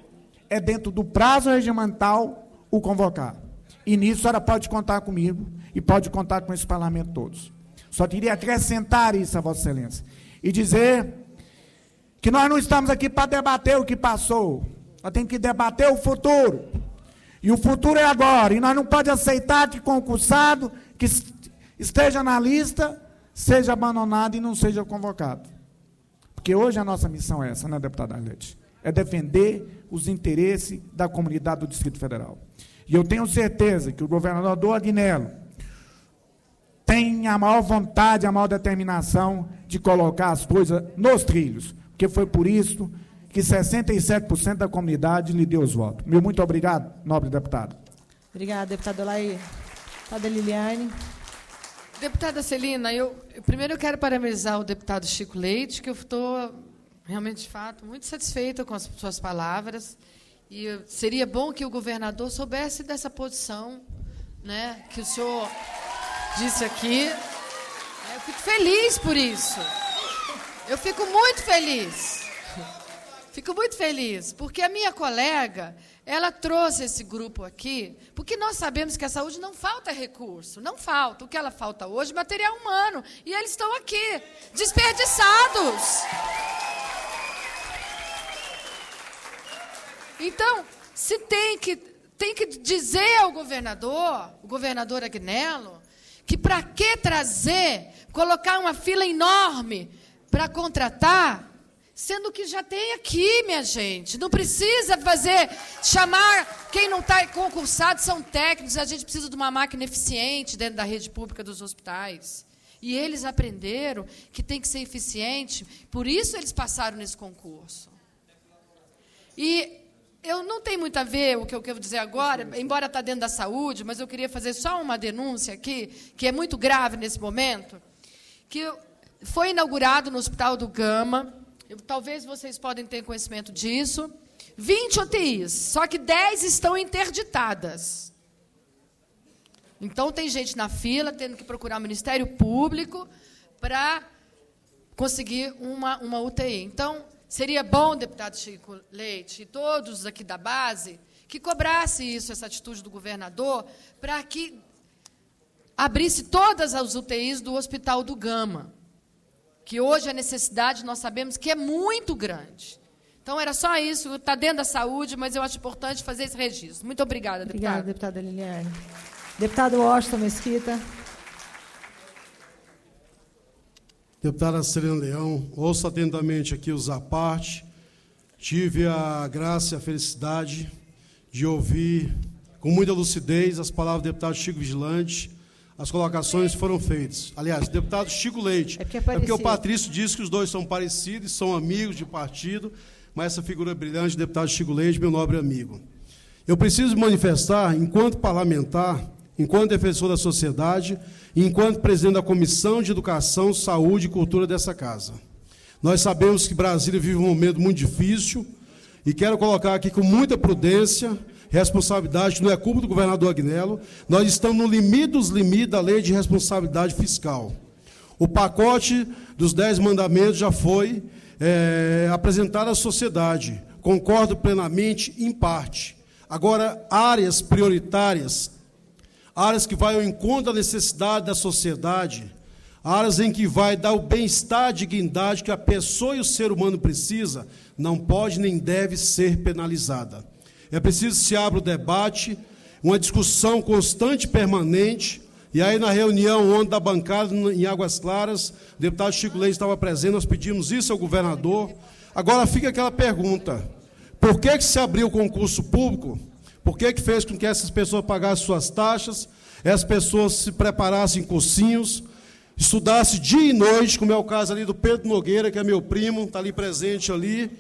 é dentro do prazo regimental o convocar. E nisso a senhora pode contar comigo e pode contar com esse parlamento todos. Só queria acrescentar isso a Vossa Excelência e dizer que nós não estamos aqui para debater o que passou, nós temos que debater o futuro. E o futuro é agora, e nós não podemos aceitar que concursado que esteja na lista seja abandonado e não seja convocado. Porque hoje a nossa missão é essa, né, deputada Arlete? É defender os interesses da comunidade do Distrito Federal. E eu tenho certeza que o governador Agnello tem a maior vontade, a maior determinação de colocar as coisas nos trilhos, porque foi por isso que sessenta e sete por cento da comunidade lhe deu os votos. Meu muito obrigado, nobre deputado. Obrigada, deputada Olaí. Deputada Liliane. Deputada Celina, eu, primeiro eu quero parabenizar o deputado Chico Leite, que eu estou realmente, de fato, muito satisfeita com as suas palavras. E seria bom que o governador soubesse dessa posição, né, que o senhor disse aqui. Eu fico feliz por isso. Eu fico muito feliz. Fico muito feliz, porque a minha colega, ela trouxe esse grupo aqui, porque nós sabemos que a saúde não falta recurso, não falta. O que ela falta hoje é material humano, e eles estão aqui, desperdiçados. Então, se tem que, tem que dizer ao governador, o governador Agnello, que para que trazer, colocar uma fila enorme para contratar, sendo que já tem aqui, minha gente. Não precisa fazer, chamar quem não está concursado, são técnicos, a gente precisa de uma máquina eficiente dentro da rede pública dos hospitais. E eles aprenderam que tem que ser eficiente, por isso eles passaram nesse concurso. E eu não tenho muito a ver o que eu quero dizer agora, embora está dentro da saúde, mas eu queria fazer só uma denúncia aqui, que é muito grave nesse momento, que foi inaugurado no Hospital do Gama, eu, talvez vocês podem ter conhecimento disso, vinte U T Is, só que dez estão interditadas. Então, tem gente na fila, tendo que procurar o Ministério Público para conseguir uma, uma U T I. Então, seria bom, deputado Chico Leite, e todos aqui da base, que cobrasse isso, essa atitude do governador, para que abrisse todas as U T Is do Hospital do Gama, que hoje a necessidade, nós sabemos que é muito grande. Então, era só isso, está dentro da saúde, mas eu acho importante fazer esse registro. Muito obrigada, deputada. Obrigada, deputada Liliane. Deputado Washington Mesquita. Deputada Celina Leão, ouço atentamente aqui os à parte. Tive a graça e a felicidade de ouvir com muita lucidez as palavras do deputado Chico Vigilante. As colocações foram feitas. Aliás, o deputado Chico Leite. É porque, é é porque o Patrício disse que os dois são parecidos, são amigos de partido, mas essa figura brilhante, o deputado Chico Leite, meu nobre amigo. Eu preciso manifestar, enquanto parlamentar, enquanto defensor da sociedade e enquanto presidente da Comissão de Educação, Saúde e Cultura dessa casa. Nós sabemos que Brasília vive um momento muito difícil e quero colocar aqui com muita prudência, responsabilidade, que não é culpa do governador Agnello, nós estamos no limite dos limites da lei de responsabilidade fiscal. O pacote dos dez mandamentos já foi é, apresentado à sociedade, concordo plenamente, em parte. Agora, áreas prioritárias, áreas que vai ao encontro da necessidade da sociedade, áreas em que vai dar o bem-estar, a dignidade que a pessoa e o ser humano precisa, não pode nem deve ser penalizada. É preciso que se abra o debate, uma discussão constante e permanente, e aí na reunião ontem da bancada em Águas Claras, o deputado Chico Leite estava presente, nós pedimos isso ao governador. Agora fica aquela pergunta, por que que se abriu o concurso público? Por que que fez com que essas pessoas pagassem suas taxas, essas pessoas se preparassem em cursinhos, estudassem dia e noite, como é o caso ali do Pedro Nogueira, que é meu primo, está ali presente ali,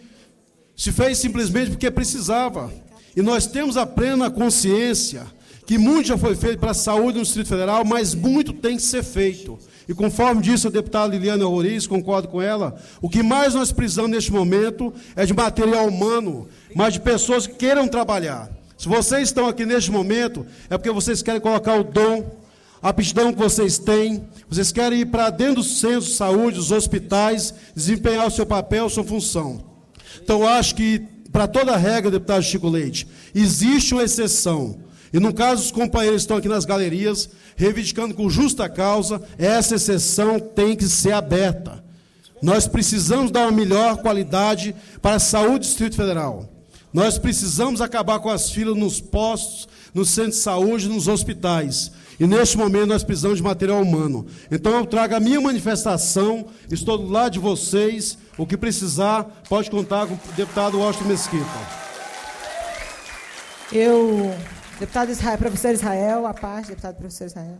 se fez simplesmente porque precisava. E nós temos a plena consciência que muito já foi feito para a saúde no Distrito Federal, mas muito tem que ser feito. E conforme disse a deputada Liliane Roriz, concordo com ela, o que mais nós precisamos neste momento é de material humano, mas de pessoas que queiram trabalhar. Se vocês estão aqui neste momento, é porque vocês querem colocar o dom, a aptidão que vocês têm, vocês querem ir para dentro do centro de saúde, dos hospitais, desempenhar o seu papel, a sua função. Então, eu acho que para toda regra, deputado Chico Leite, existe uma exceção. E, no caso, os companheiros estão aqui nas galerias, reivindicando com justa causa, essa exceção tem que ser aberta. Nós precisamos dar uma melhor qualidade para a saúde do Distrito Federal. Nós precisamos acabar com as filas nos postos, nos centros de saúde, nos hospitais. E, neste momento, nós precisamos de material humano. Então, eu trago a minha manifestação, estou do lado de vocês. O que precisar, pode contar com o deputado Washington Mesquita. Eu... Deputado Israel, professor Israel, a parte, deputado professor Israel.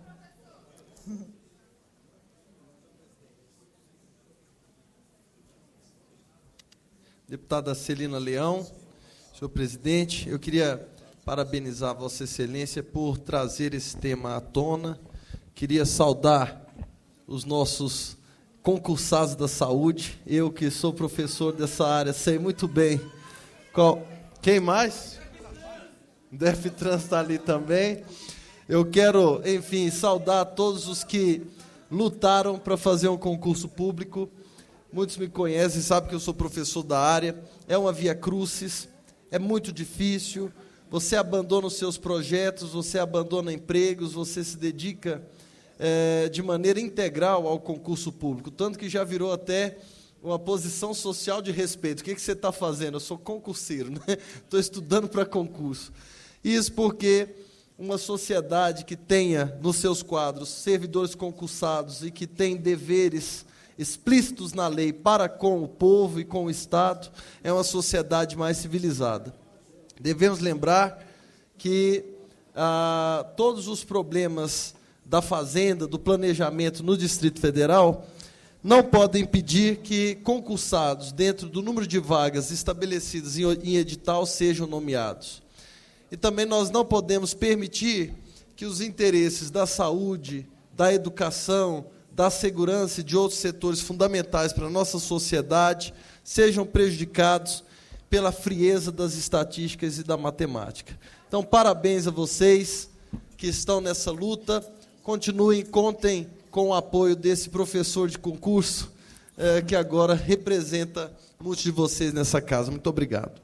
Deputada Celina Leão, senhor presidente, eu queria parabenizar Vossa Excelência por trazer esse tema à tona. Queria saudar os nossos concursados da saúde. Eu, que sou professor dessa área, sei muito bem qual... Quem mais? Deftrans está ali também. Eu quero, enfim, saudar todos os que lutaram para fazer um concurso público. Muitos me conhecem, sabem que eu sou professor da área. É uma via crucis, é muito difícil. Você abandona os seus projetos, você abandona empregos, você se dedica é, de maneira integral ao concurso público, tanto que já virou até uma posição social de respeito. O que, que você está fazendo? Eu sou concurseiro, né? Estou estudando para concurso. Isso porque uma sociedade que tenha nos seus quadros servidores concursados e que tem deveres explícitos na lei para com o povo e com o Estado, é uma sociedade mais civilizada. Devemos lembrar que ah, todos os problemas da fazenda, do planejamento no Distrito Federal, não podem impedir que concursados, dentro do número de vagas estabelecidas em edital, sejam nomeados. E também nós não podemos permitir que os interesses da saúde, da educação, da segurança e de outros setores fundamentais para a nossa sociedade sejam prejudicados pela frieza das estatísticas e da matemática. Então, parabéns a vocês que estão nessa luta. Continuem, contem com o apoio desse professor de concurso, eh, que agora representa muitos de vocês nessa casa. Muito obrigado.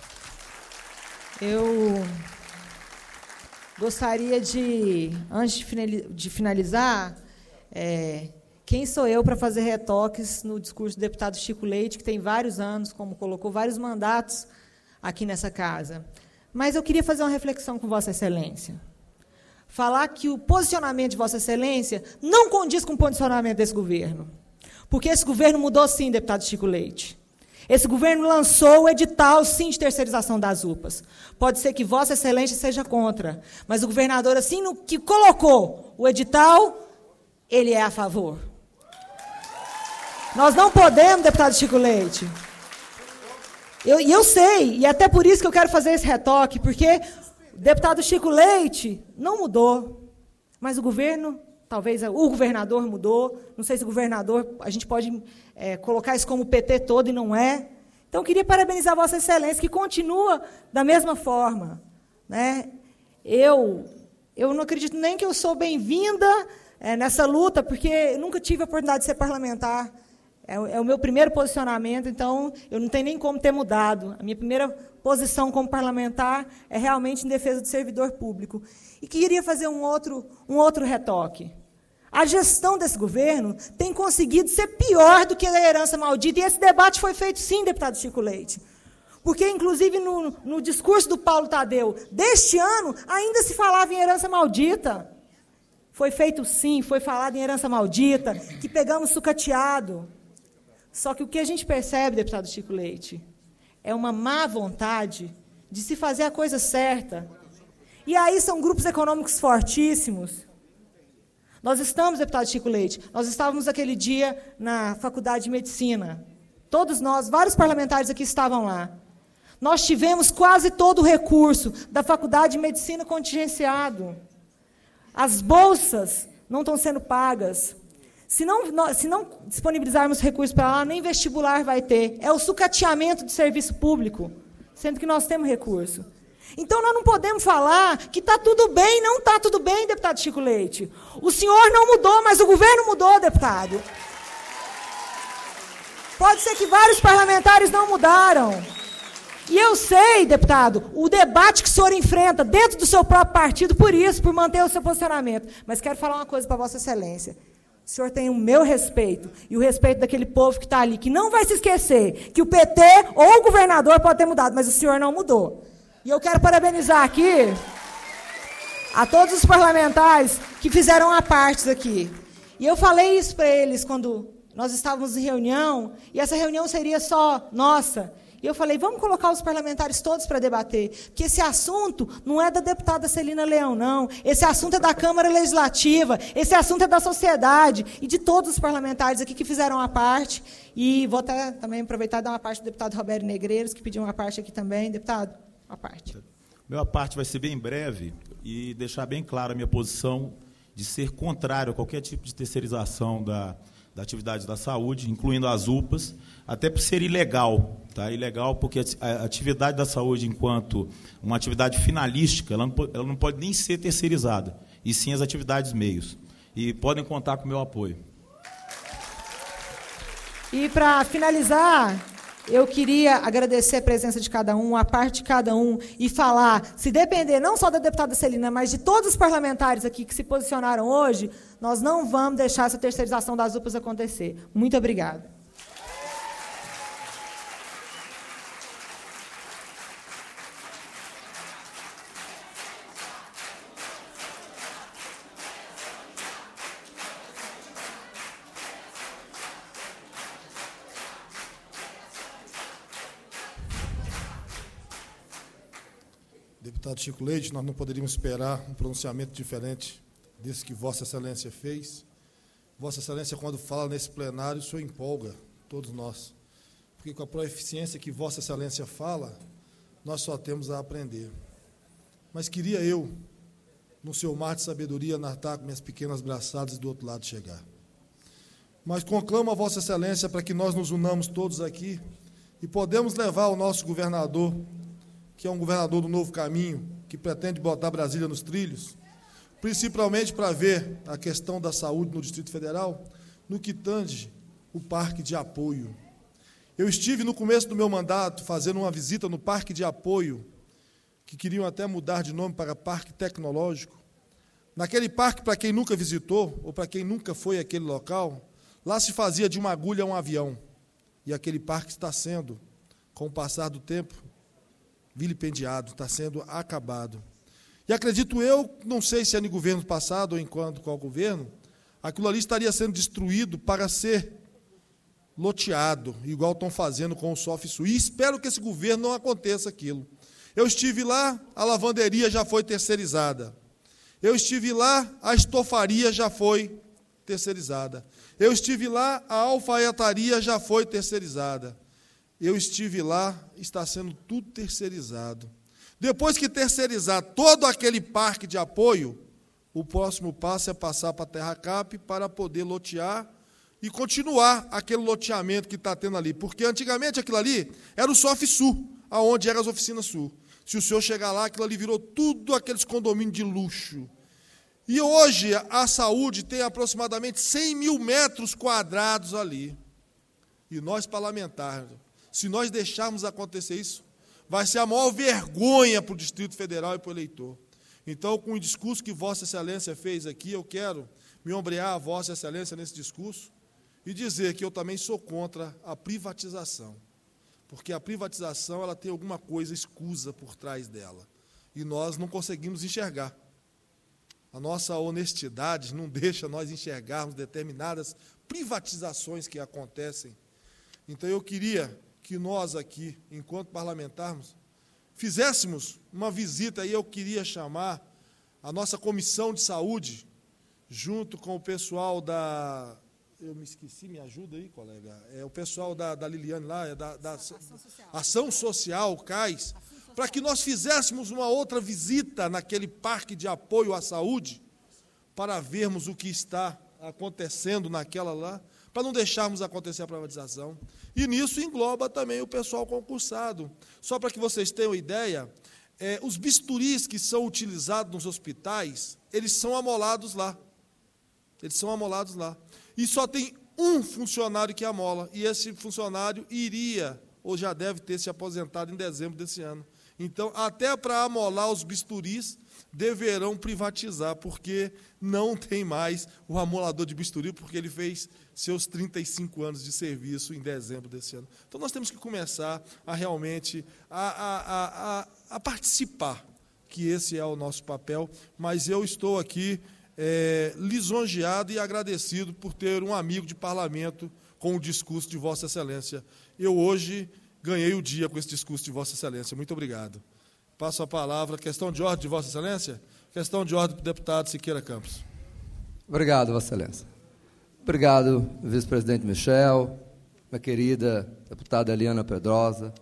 Eu gostaria de, antes de finalizar, é, quem sou eu para fazer retoques no discurso do deputado Chico Leite, que tem vários anos, como colocou, vários mandatos aqui nessa casa. Mas eu queria fazer uma reflexão com Vossa Excelência. Falar que o posicionamento de Vossa Excelência não condiz com o posicionamento desse governo. Porque esse governo mudou, sim, deputado Chico Leite. Esse governo lançou o edital, sim, de terceirização das U P As. Pode ser que Vossa Excelência seja contra, mas o governador, assim, no que colocou o edital, ele é a favor. Nós não podemos, deputado Chico Leite. E eu, eu sei, e até por isso que eu quero fazer esse retoque, porque o deputado Chico Leite não mudou, mas o governo, talvez o governador mudou, não sei se o governador, a gente pode é, colocar isso como o P T todo e não é. Então, eu queria parabenizar Vossa Excelência, que continua da mesma forma. Né? Eu, eu não acredito nem que eu sou bem-vinda é, nessa luta, porque eu nunca tive a oportunidade de ser parlamentar. É, é o meu primeiro posicionamento, então eu não tenho nem como ter mudado. A minha primeira posição como parlamentar é realmente em defesa do servidor público. E queria fazer um outro, um outro retoque. A gestão desse governo tem conseguido ser pior do que a herança maldita, e esse debate foi feito, sim, deputado Chico Leite. Porque, inclusive, no, no discurso do Paulo Tadeu deste ano, ainda se falava em herança maldita. Foi feito, sim, foi falado em herança maldita, que pegamos sucateado. Só que o que a gente percebe, deputado Chico Leite, é uma má vontade de se fazer a coisa certa. E aí são grupos econômicos fortíssimos. Nós estamos, deputado Chico Leite, nós estávamos aquele dia na Faculdade de Medicina. Todos nós, vários parlamentares aqui estavam lá. Nós tivemos quase todo o recurso da Faculdade de Medicina contingenciado. As bolsas não estão sendo pagas. Se não, se não disponibilizarmos recursos para lá, nem vestibular vai ter. É o sucateamento do serviço público, sendo que nós temos recurso. Então, nós não podemos falar que está tudo bem, não está tudo bem, deputado Chico Leite. O senhor não mudou, mas o governo mudou, deputado. Pode ser que vários parlamentares não mudaram. E eu sei, deputado, o debate que o senhor enfrenta dentro do seu próprio partido por isso, por manter o seu posicionamento. Mas quero falar uma coisa para Vossa Excelência. O senhor tem o meu respeito e o respeito daquele povo que está ali, que não vai se esquecer que o P T ou o governador pode ter mudado, mas o senhor não mudou. E eu quero parabenizar aqui a todos os parlamentares que fizeram a parte aqui. E eu falei isso para eles quando nós estávamos em reunião, e essa reunião seria só nossa. E eu falei, vamos colocar os parlamentares todos para debater, porque esse assunto não é da deputada Celina Leão, não. Esse assunto é da Câmara Legislativa, esse assunto é da sociedade e de todos os parlamentares aqui que fizeram a parte. E vou até também aproveitar e dar uma parte do deputado Roberto Negreiros, que pediu uma parte aqui também. Deputado, uma parte. Minha parte vai ser bem breve e deixar bem clara a minha posição de ser contrário a qualquer tipo de terceirização da, da atividade da saúde, incluindo as U P As, até por ser ilegal. Tá? Ilegal porque a atividade da saúde, enquanto uma atividade finalística, ela não, pode, ela não pode nem ser terceirizada, e sim as atividades meios. E podem contar com o meu apoio. E, para finalizar, eu queria agradecer a presença de cada um, a parte de cada um, e falar, se depender não só da deputada Celina, mas de todos os parlamentares aqui que se posicionaram hoje, nós não vamos deixar essa terceirização das U P As acontecer. Muito obrigada. Deputado Chico Leite, nós não poderíamos esperar um pronunciamento diferente desse que Vossa Excelência fez. Vossa Excelência, quando fala nesse plenário, o senhor empolga todos nós, porque com a proeficiência que Vossa Excelência fala, nós só temos a aprender. Mas queria eu, no seu mar de sabedoria, narrar com minhas pequenas braçadas e do outro lado chegar. Mas conclamo a Vossa Excelência para que nós nos unamos todos aqui e podemos levar o nosso governador, que é um governador do novo caminho, que pretende botar Brasília nos trilhos, principalmente para ver a questão da saúde no Distrito Federal, no que tange o parque de apoio. Eu estive, no começo do meu mandato, fazendo uma visita no parque de apoio, que queriam até mudar de nome para Parque Tecnológico. Naquele parque, para quem nunca visitou, ou para quem nunca foi àquele local, lá se fazia de uma agulha um avião. E aquele parque está sendo, com o passar do tempo, vilipendiado, está sendo acabado. E acredito eu, não sei se é no governo passado ou enquanto qual governo, aquilo ali estaria sendo destruído para ser loteado, igual estão fazendo com o SOFSUL. E espero que esse governo não aconteça aquilo. Eu estive lá, a lavanderia já foi terceirizada. Eu estive lá, a estofaria já foi terceirizada. Eu estive lá, a alfaiataria já foi terceirizada. Eu estive lá, está sendo tudo terceirizado. Depois que terceirizar todo aquele parque de apoio, o próximo passo é passar para a TerraCap para poder lotear e continuar aquele loteamento que está tendo ali. Porque antigamente aquilo ali era o SOFSUL, aonde eram as oficinas Sul. Se o senhor chegar lá, aquilo ali virou tudo aqueles condomínios de luxo. E hoje a saúde tem aproximadamente cem mil metros quadrados ali. E nós parlamentares, se nós deixarmos acontecer isso, vai ser a maior vergonha para o Distrito Federal e para o eleitor. Então, com o discurso que Vossa Excelência fez aqui, eu quero me ombrear a Vossa Excelência nesse discurso e dizer que eu também sou contra a privatização, porque a privatização ela tem alguma coisa escusa por trás dela, e nós não conseguimos enxergar. A nossa honestidade não deixa nós enxergarmos determinadas privatizações que acontecem. Então, eu queria que nós aqui, enquanto parlamentarmos, fizéssemos uma visita, e eu queria chamar a nossa comissão de saúde, junto com o pessoal da... Eu me esqueci, me ajuda aí, colega. É o pessoal da, da Liliane lá, é da, da Ação Social, Ação Social, C A I S, para que nós fizéssemos uma outra visita naquele parque de apoio à saúde, para vermos o que está acontecendo naquela lá, para não deixarmos acontecer a privatização. E nisso engloba também o pessoal concursado. Só para que vocês tenham ideia, é, os bisturis que são utilizados nos hospitais, eles são amolados lá. Eles são amolados lá. E só tem um funcionário que amola, e esse funcionário iria ou já deve ter se aposentado em dezembro desse ano. Então, até para amolar os bisturis, deverão privatizar, porque não tem mais o amolador de bisturi, porque ele fez seus trinta e cinco anos de serviço em dezembro desse ano. Então, nós temos que começar a realmente a, a, a, a participar, que esse é o nosso papel, mas eu estou aqui é, lisonjeado e agradecido por ter um amigo de parlamento com o discurso de Vossa Excelência. Eu hoje ganhei o dia com esse discurso de Vossa Excelência. Muito obrigado. Passo a palavra. Questão de ordem de Vossa Excelência? Questão de ordem do deputado Siqueira Campos. Obrigado, Vossa Excelência. Obrigado, vice-presidente Michel, minha querida deputada Eliana Pedrosa,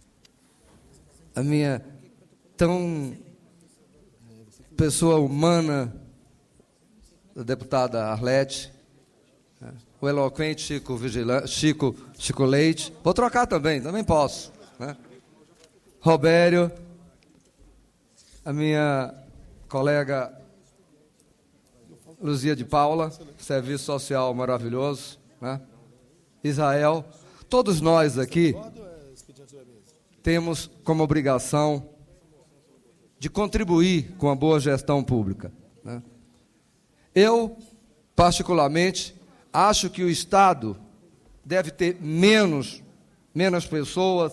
a minha tão pessoa humana, a deputada Arlete, o eloquente Chico, Vigila, Chico, Chico Leite. Vou trocar também, também posso. Né? Robério, a minha colega Luzia de Paula, serviço social maravilhoso, né? Israel, todos nós aqui temos como obrigação de contribuir com a boa gestão pública. Né? Eu, particularmente, acho que o Estado deve ter menos, menos pessoas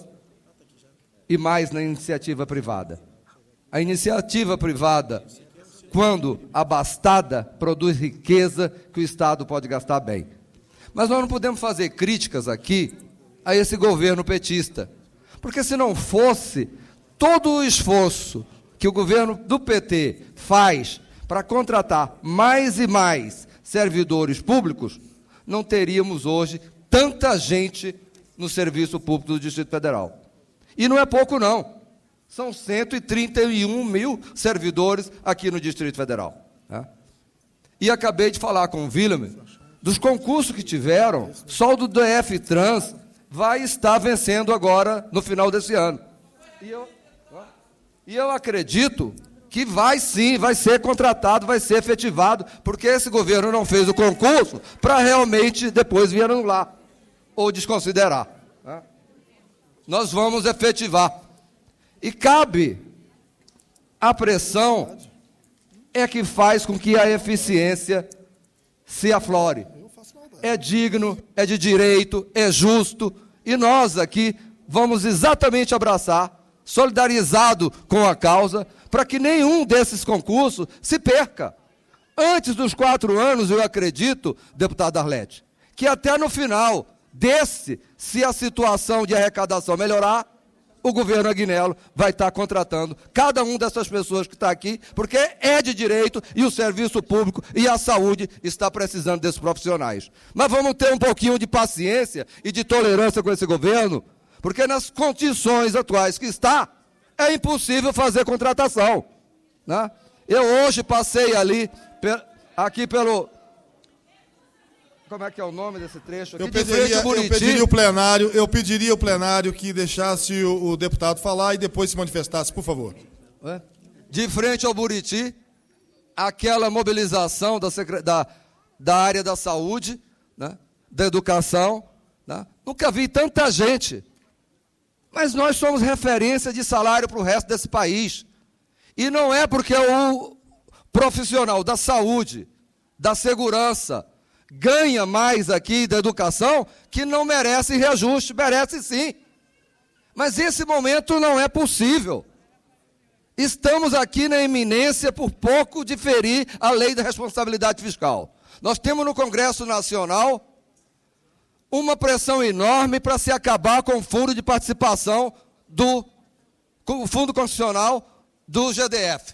e mais na iniciativa privada. A iniciativa privada, quando abastada, produz riqueza que o Estado pode gastar bem. Mas nós não podemos fazer críticas aqui a esse governo petista, porque se não fosse todo o esforço que o governo do P T faz para contratar mais e mais servidores públicos, não teríamos hoje tanta gente no serviço público do Distrito Federal. E não é pouco, não. São cento e trinta e um mil servidores aqui no Distrito Federal. Né? E acabei de falar com o William dos concursos que tiveram, só o do D F Trans vai estar vencendo agora no final desse ano. E eu, e eu acredito que vai sim, vai ser contratado, vai ser efetivado, porque esse governo não fez o concurso para realmente depois vir anular ou desconsiderar. Né? Nós vamos efetivar. E cabe a pressão é que faz com que a eficiência se aflore. É digno, é de direito, é justo, e nós aqui vamos exatamente abraçar, solidarizado com a causa, para que nenhum desses concursos se perca. Antes dos quatro anos, eu acredito, deputada Arlete, que até no final desse, se a situação de arrecadação melhorar, o governo Aguinello vai estar contratando cada uma dessas pessoas que está aqui, porque é de direito e o serviço público e a saúde está precisando desses profissionais. Mas vamos ter um pouquinho de paciência e de tolerância com esse governo, porque nas condições atuais que está, é impossível fazer contratação. Né? Eu hoje passei ali, aqui pelo... Como é que é o nome desse trecho aqui? Eu pediria, eu pediria o plenário, eu pediria o plenário que deixasse o, o deputado falar e depois se manifestasse, por favor. De frente ao Buriti, aquela mobilização da, da, da área da saúde, né, da educação, né, nunca vi tanta gente. Mas nós somos referência de salário para o resto desse país. E não é porque o profissional da saúde, da segurança, ganha mais aqui da educação, que não merece reajuste, merece sim. Mas esse momento não é possível. Estamos aqui na iminência por pouco de ferir a lei da responsabilidade fiscal. Nós temos no Congresso Nacional uma pressão enorme para se acabar com o fundo de participação do com o Fundo Constitucional do G D F.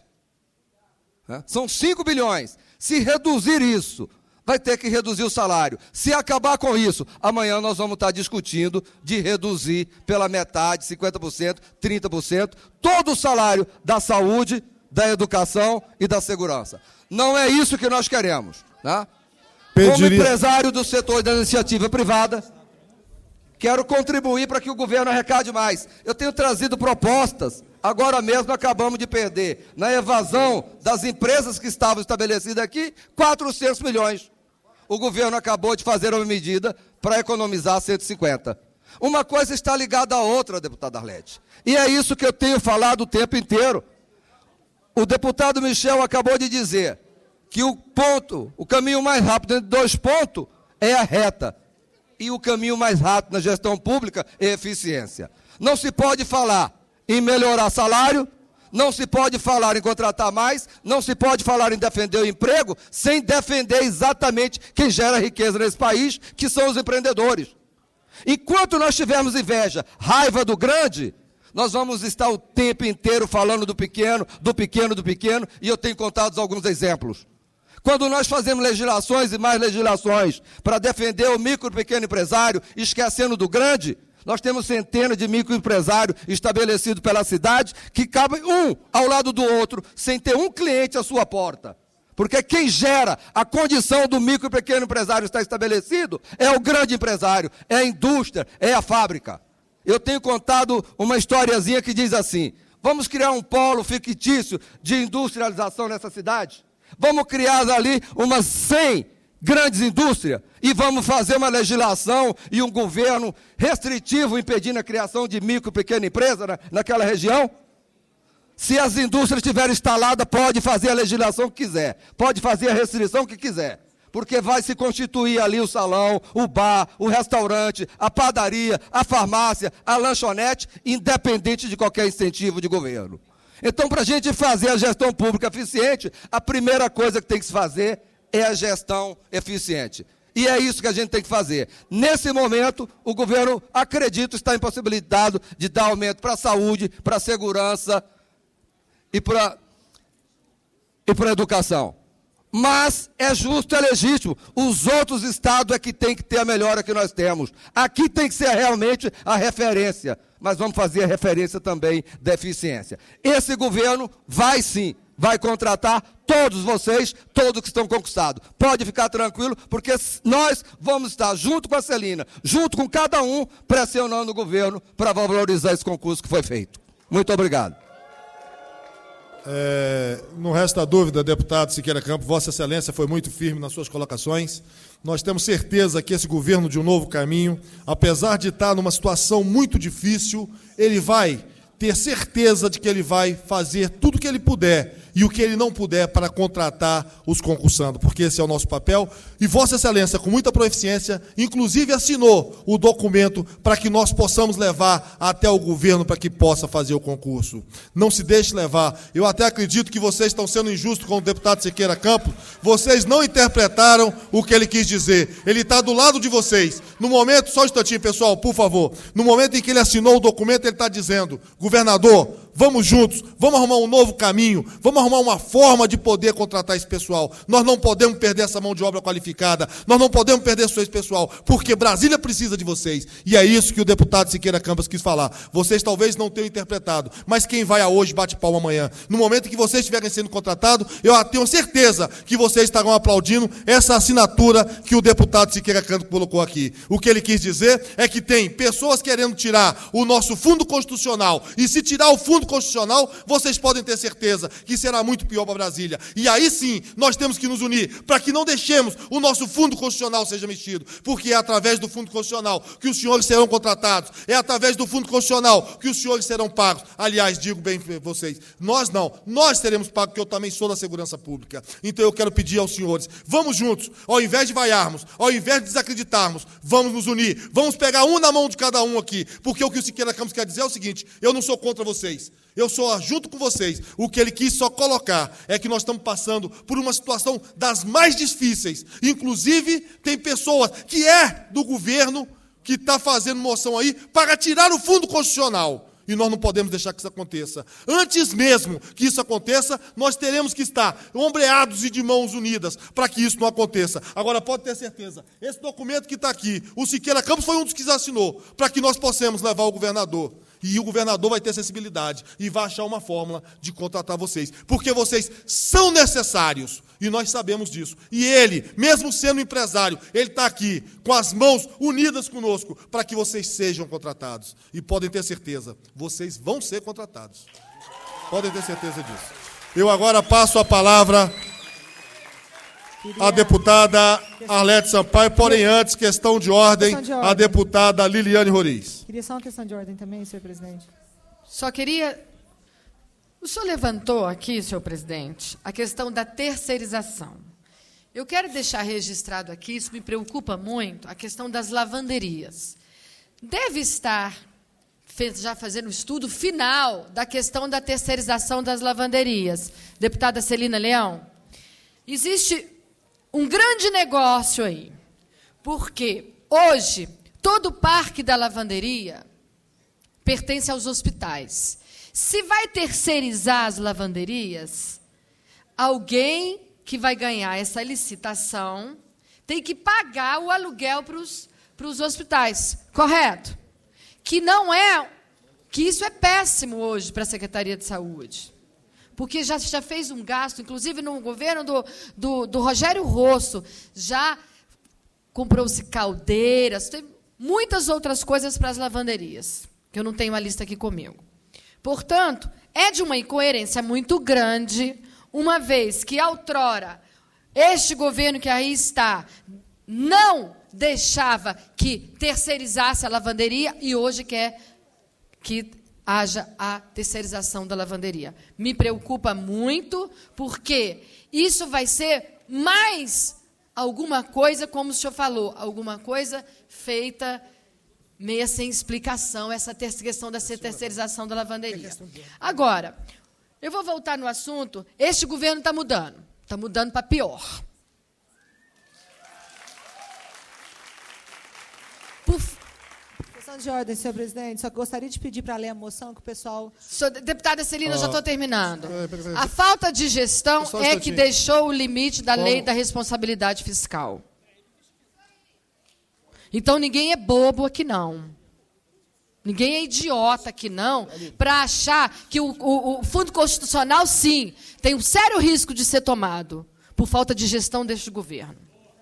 São cinco bilhões. Se reduzir isso, vai ter que reduzir o salário. Se acabar com isso, amanhã nós vamos estar discutindo de reduzir pela metade, cinquenta por cento, trinta por cento, todo o salário da saúde, da educação e da segurança. Não é isso que nós queremos. Né? Pediria... Como empresário do setor da iniciativa privada, quero contribuir para que o governo arrecade mais. Eu tenho trazido propostas. Agora mesmo acabamos de perder, na evasão das empresas que estavam estabelecidas aqui, quatrocentos milhões. O governo acabou de fazer uma medida para economizar cento e cinquenta. Uma coisa está ligada à outra, deputada Arlete. E é isso que eu tenho falado o tempo inteiro. O deputado Michel acabou de dizer que o ponto, o caminho mais rápido entre dois pontos é a reta. E o caminho mais rápido na gestão pública é a eficiência. Não se pode falar em melhorar salário, não se pode falar em contratar mais, não se pode falar em defender o emprego, sem defender exatamente quem gera riqueza nesse país, que são os empreendedores. Enquanto nós tivermos inveja, raiva do grande, nós vamos estar o tempo inteiro falando do pequeno, do pequeno, do pequeno, e eu tenho contado alguns exemplos. Quando nós fazemos legislações e mais legislações para defender o micro e pequeno empresário, esquecendo do grande, nós temos centenas de microempresários estabelecidos pela cidade que cabem um ao lado do outro, sem ter um cliente à sua porta. Porque quem gera a condição do micro e pequeno empresário estar estabelecido é o grande empresário, é a indústria, é a fábrica. Eu tenho contado uma historiazinha que diz assim: vamos criar um polo fictício de industrialização nessa cidade? Vamos criar ali umas cem grandes indústrias e vamos fazer uma legislação e um governo restritivo impedindo a criação de micro e pequena empresa na, naquela região? Se as indústrias estiverem instaladas, pode fazer a legislação que quiser, pode fazer a restrição que quiser, porque vai se constituir ali o salão, o bar, o restaurante, a padaria, a farmácia, a lanchonete, independente de qualquer incentivo de governo. Então, para a gente fazer a gestão pública eficiente, a primeira coisa que tem que se fazer é a gestão eficiente. E é isso que a gente tem que fazer. Nesse momento, o governo, acredito, está impossibilitado de dar aumento para a saúde, para a segurança e para e para a educação. Mas é justo, é legítimo. Os outros estados é que tem que ter a melhora que nós temos. Aqui tem que ser realmente a referência. Mas vamos fazer a referência também da eficiência. Esse governo vai sim, vai contratar todos vocês, todos que estão conquistados. Pode ficar tranquilo, porque nós vamos estar junto com a Celina, junto com cada um, pressionando o governo para valorizar esse concurso que foi feito. Muito obrigado. É, não resta dúvida, deputado Siqueira Campos, Vossa Excelência foi muito firme nas suas colocações. Nós temos certeza que esse governo de um novo caminho, apesar de estar numa situação muito difícil, ele vai ter certeza de que ele vai fazer tudo o que ele puder e o que ele não puder para contratar os concursandos, porque esse é o nosso papel. E Vossa Excelência, com muita proficiência, inclusive assinou o documento para que nós possamos levar até o governo para que possa fazer o concurso. Não se deixe levar. Eu até acredito que vocês estão sendo injustos com o deputado Siqueira Campos. Vocês não interpretaram o que ele quis dizer. Ele está do lado de vocês. No momento, só um instantinho, pessoal, por favor. No momento em que ele assinou o documento, ele está dizendo: governador, vamos juntos, vamos arrumar um novo caminho, vamos arrumar uma forma de poder contratar esse pessoal. Nós não podemos perder essa mão de obra qualificada, nós não podemos perder esse pessoal, porque Brasília precisa de vocês. E é isso que o deputado Siqueira Campos quis falar. Vocês talvez não tenham interpretado, mas quem vai a hoje bate palma amanhã. No momento em que vocês estiverem sendo contratados, eu tenho certeza que vocês estarão aplaudindo essa assinatura que o deputado Siqueira Campos colocou aqui. O que ele quis dizer é que tem pessoas querendo tirar o nosso fundo constitucional, e se tirar o fundo constitucional, vocês podem ter certeza que será muito pior para Brasília. E aí sim, nós temos que nos unir para que não deixemos o nosso fundo constitucional seja mexido, porque é através do fundo constitucional que os senhores serão contratados, é através do fundo constitucional que os senhores serão pagos. Aliás, digo bem para vocês, nós não, nós seremos pagos, porque eu também sou da segurança pública. Então eu quero pedir aos senhores, vamos juntos, ao invés de vaiarmos, ao invés de desacreditarmos, vamos nos unir, vamos pegar um na mão de cada um aqui, porque o que o Siqueira Campos quer dizer é o seguinte: eu não sou contra vocês, eu sou junto com vocês. O que ele quis só colocar é que nós estamos passando por uma situação das mais difíceis. Inclusive, tem pessoas que é do governo que está fazendo moção aí para tirar o fundo constitucional. E nós não podemos deixar que isso aconteça. Antes mesmo que isso aconteça, nós teremos que estar ombreados e de mãos unidas para que isso não aconteça. Agora, pode ter certeza, esse documento que está aqui, o Siqueira Campos foi um dos que assinou, para que nós possamos levar ao governador. E o governador vai ter sensibilidade e vai achar uma fórmula de contratar vocês. Porque vocês são necessários. E nós sabemos disso. E ele, mesmo sendo empresário, ele está aqui com as mãos unidas conosco para que vocês sejam contratados. E podem ter certeza, vocês vão ser contratados. Podem ter certeza disso. Eu agora passo a palavra a deputada Arlete Sampaio, porém antes, questão de ordem, questão de ordem. A deputada Liliane Roriz. Queria só uma questão de ordem também, senhor presidente. Só queria... O senhor levantou aqui, senhor presidente, a questão da terceirização. Eu quero deixar registrado aqui, isso me preocupa muito, a questão das lavanderias. Deve estar já fazendo o estudo final da questão da terceirização das lavanderias. Deputada Celina Leão, existe um grande negócio aí, porque hoje todo o parque da lavanderia pertence aos hospitais. Se vai terceirizar as lavanderias, alguém que vai ganhar essa licitação tem que pagar o aluguel para os hospitais, correto? Que não é, que isso é péssimo hoje para a Secretaria de Saúde, porque já, já fez um gasto, inclusive no governo do, do, do Rogério Rosso, já comprou-se caldeiras, tem muitas outras coisas para as lavanderias, que eu não tenho a lista aqui comigo. Portanto, é de uma incoerência muito grande, uma vez que, outrora, este governo que aí está não deixava que terceirizasse a lavanderia e hoje quer que haja a terceirização da lavanderia. Me preocupa muito, porque isso vai ser mais alguma coisa, como o senhor falou, alguma coisa feita meia sem explicação, essa questão da terceirização da lavanderia. Agora, eu vou voltar no assunto. Este governo está mudando. Está mudando para pior. Por... Questão de ordem, senhor presidente. Só gostaria de pedir para ler a moção que o pessoal... Sou deputada Celina, oh, eu já estou terminando. A falta de gestão é que deixou o limite da Como? lei da responsabilidade fiscal. Então, ninguém é bobo aqui, não. Ninguém é idiota aqui, não, para achar que o, o, o Fundo Constitucional, sim, tem um sério risco de ser tomado por falta de gestão deste governo.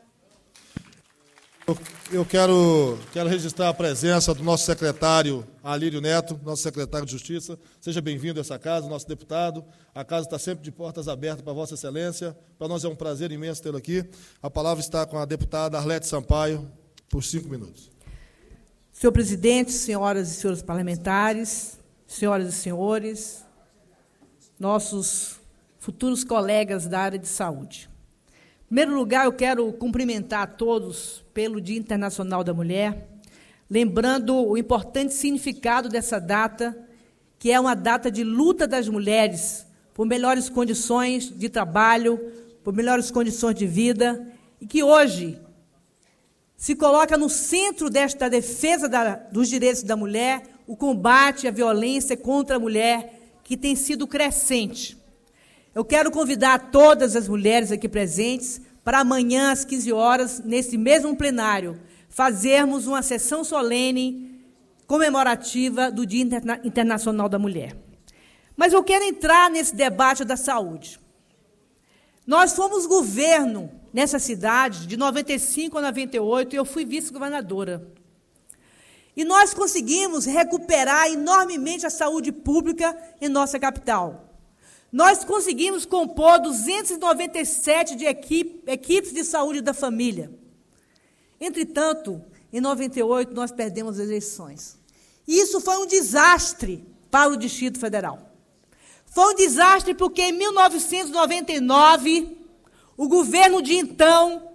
Eu, eu quero, quero registrar a presença do nosso secretário Alírio Neto, nosso secretário de Justiça. Seja bem-vindo a essa casa, nosso deputado. A casa está sempre de portas abertas para Vossa Excelência. Para nós é um prazer imenso tê-lo aqui. A palavra está com a deputada Arlete Sampaio, por cinco minutos. Senhor presidente, senhoras e senhores parlamentares, senhoras e senhores, nossos futuros colegas da área de saúde. Em primeiro lugar, eu quero cumprimentar a todos pelo Dia Internacional da Mulher, lembrando o importante significado dessa data, que é uma data de luta das mulheres por melhores condições de trabalho, por melhores condições de vida, e que hoje se coloca no centro desta defesa da, dos direitos da mulher, o combate à violência contra a mulher, que tem sido crescente. Eu quero convidar todas as mulheres aqui presentes para amanhã, às quinze horas, nesse mesmo plenário, fazermos uma sessão solene comemorativa do Dia Interna- Internacional da Mulher. Mas eu quero entrar nesse debate da saúde. Nós fomos governo nessa cidade, de noventa e cinco a noventa e oito, e eu fui vice-governadora. E nós conseguimos recuperar enormemente a saúde pública em nossa capital. Nós conseguimos compor duzentos e noventa e sete de equipe, equipes de saúde da família. Entretanto, em noventa e oito, nós perdemos as eleições. E isso foi um desastre para o Distrito Federal. Foi um desastre porque, em mil novecentos e noventa e nove, o governo de então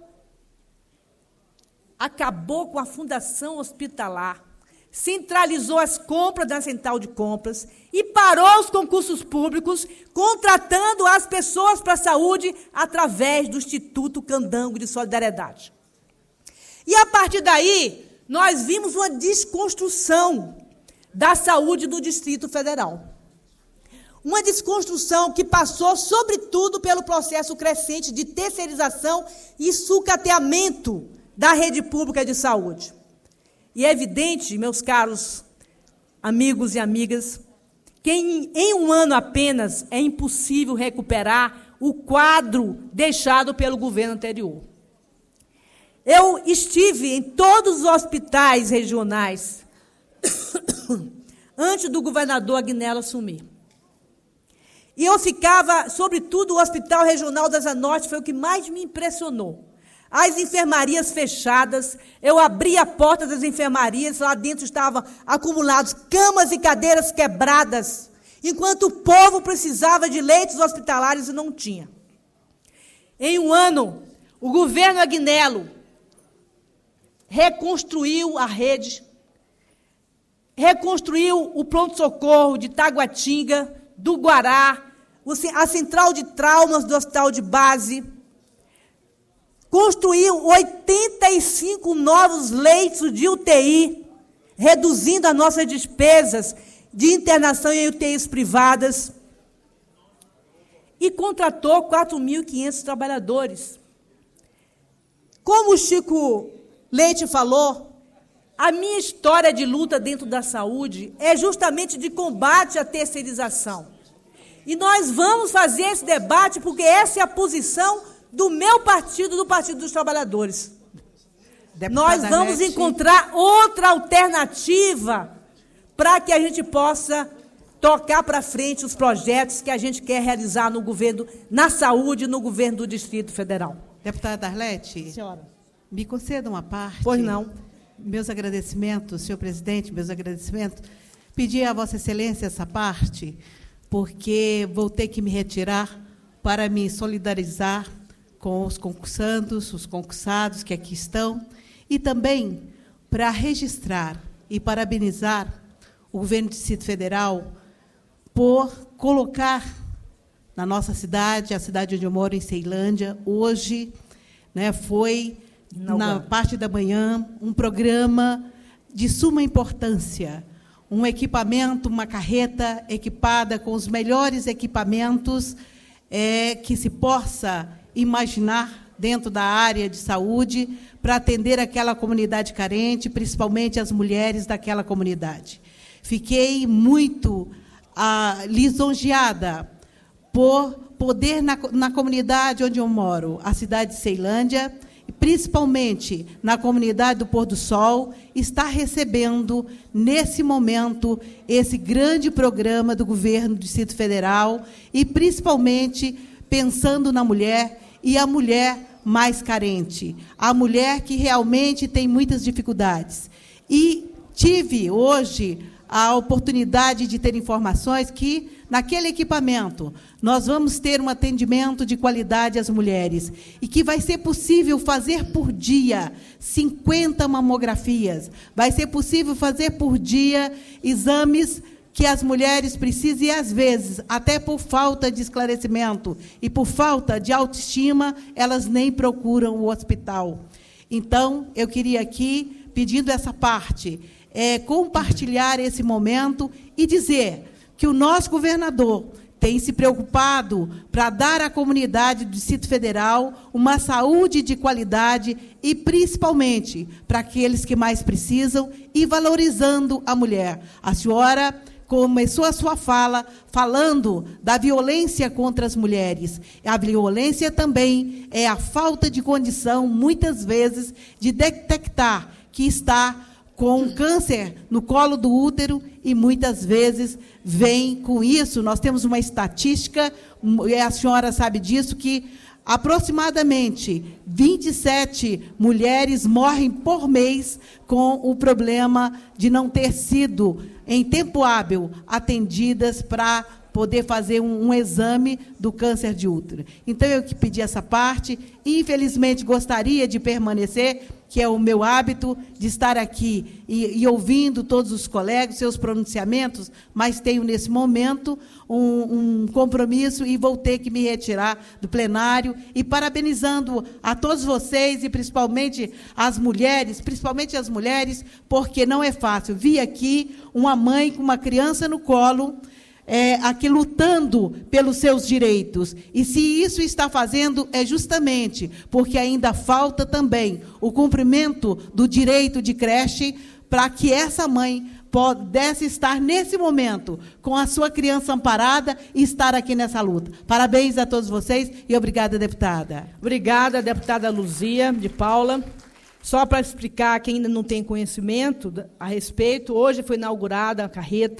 acabou com a Fundação Hospitalar, centralizou as compras da Central de Compras e parou os concursos públicos, contratando as pessoas para a saúde através do Instituto Candango de Solidariedade. E, a partir daí, nós vimos uma desconstrução da saúde do Distrito Federal. Uma desconstrução que passou, sobretudo, pelo processo crescente de terceirização e sucateamento da rede pública de saúde. E é evidente, meus caros amigos e amigas, que em, em um ano apenas é impossível recuperar o quadro deixado pelo governo anterior. Eu estive em todos os hospitais regionais antes do governador Agnello assumir. E eu ficava, sobretudo, o Hospital Regional da Zanorte foi o que mais me impressionou. As enfermarias fechadas, eu abri a porta das enfermarias, lá dentro estavam acumulados camas e cadeiras quebradas, enquanto o povo precisava de leitos hospitalares e não tinha. Em um ano, o governo Agnello reconstruiu a rede, reconstruiu o pronto-socorro de Taguatinga, do Guará, a central de traumas do hospital de base, construiu oitenta e cinco novos leitos de U T I, reduzindo as nossas despesas de internação em U T Is privadas, e contratou quatro mil e quinhentos trabalhadores. Como o Chico Leite falou, a minha história de luta dentro da saúde é justamente de combate à terceirização. E nós vamos fazer esse debate porque essa é a posição do meu partido, do Partido dos Trabalhadores. Deputada Nós vamos Nete. encontrar outra alternativa para que a gente possa tocar para frente os projetos que a gente quer realizar no governo, na saúde, no governo do Distrito Federal. Deputada Arlete, senhora, me conceda uma parte. Pois não. Meus agradecimentos, senhor presidente, meus agradecimentos. Pedi a Vossa Excelência essa parte, porque vou ter que me retirar para me solidarizar com os concursandos, os concursados que aqui estão, e também para registrar e parabenizar o governo do Distrito Federal por colocar na nossa cidade, a cidade onde eu moro, em Ceilândia, hoje, né, foi, Não, na não. parte da manhã, um programa de suma importância, um equipamento, uma carreta equipada com os melhores equipamentos é, que se possa imaginar dentro da área de saúde para atender aquela comunidade carente, principalmente as mulheres daquela comunidade. Fiquei muito ah, lisonjeada por poder, na, na comunidade onde eu moro, a cidade de Ceilândia, principalmente na comunidade do Pôr do Sol, está recebendo, nesse momento, esse grande programa do governo do Distrito Federal e, principalmente, pensando na mulher e a mulher mais carente, a mulher que realmente tem muitas dificuldades. E tive, hoje, a oportunidade de ter informações que, naquele equipamento, nós vamos ter um atendimento de qualidade às mulheres e que vai ser possível fazer por dia cinquenta mamografias, vai ser possível fazer por dia exames que as mulheres precisam e, às vezes, até por falta de esclarecimento e por falta de autoestima, elas nem procuram o hospital. Então, eu queria aqui, pedindo essa parte, é, compartilhar esse momento e dizer que o nosso governador tem se preocupado para dar à comunidade do Distrito Federal uma saúde de qualidade e, principalmente, para aqueles que mais precisam e valorizando a mulher. A senhora começou a sua fala falando da violência contra as mulheres. A violência também é a falta de condição, muitas vezes, de detectar que está com câncer no colo do útero e, muitas vezes, vem com isso. Nós temos uma estatística, a senhora sabe disso, que aproximadamente vinte e sete mulheres morrem por mês com o problema de não ter sido, em tempo hábil, atendidas para poder fazer um, um exame do câncer de útero. Então, eu que pedi essa parte, infelizmente, gostaria de permanecer, que é o meu hábito, de estar aqui e, e ouvindo todos os colegas, seus pronunciamentos, mas tenho, nesse momento, um, um compromisso e vou ter que me retirar do plenário, e parabenizando a todos vocês, e principalmente as mulheres, principalmente as mulheres, porque não é fácil. Vi aqui uma mãe com uma criança no colo, É, aqui lutando pelos seus direitos. E se isso está fazendo, é justamente porque ainda falta também o cumprimento do direito de creche para que essa mãe pudesse estar, nesse momento, com a sua criança amparada e estar aqui nessa luta. Parabéns a todos vocês e obrigada, deputada. Obrigada, deputada Luzia de Paula. Só para explicar, quem ainda não tem conhecimento a respeito, hoje foi inaugurada a carreta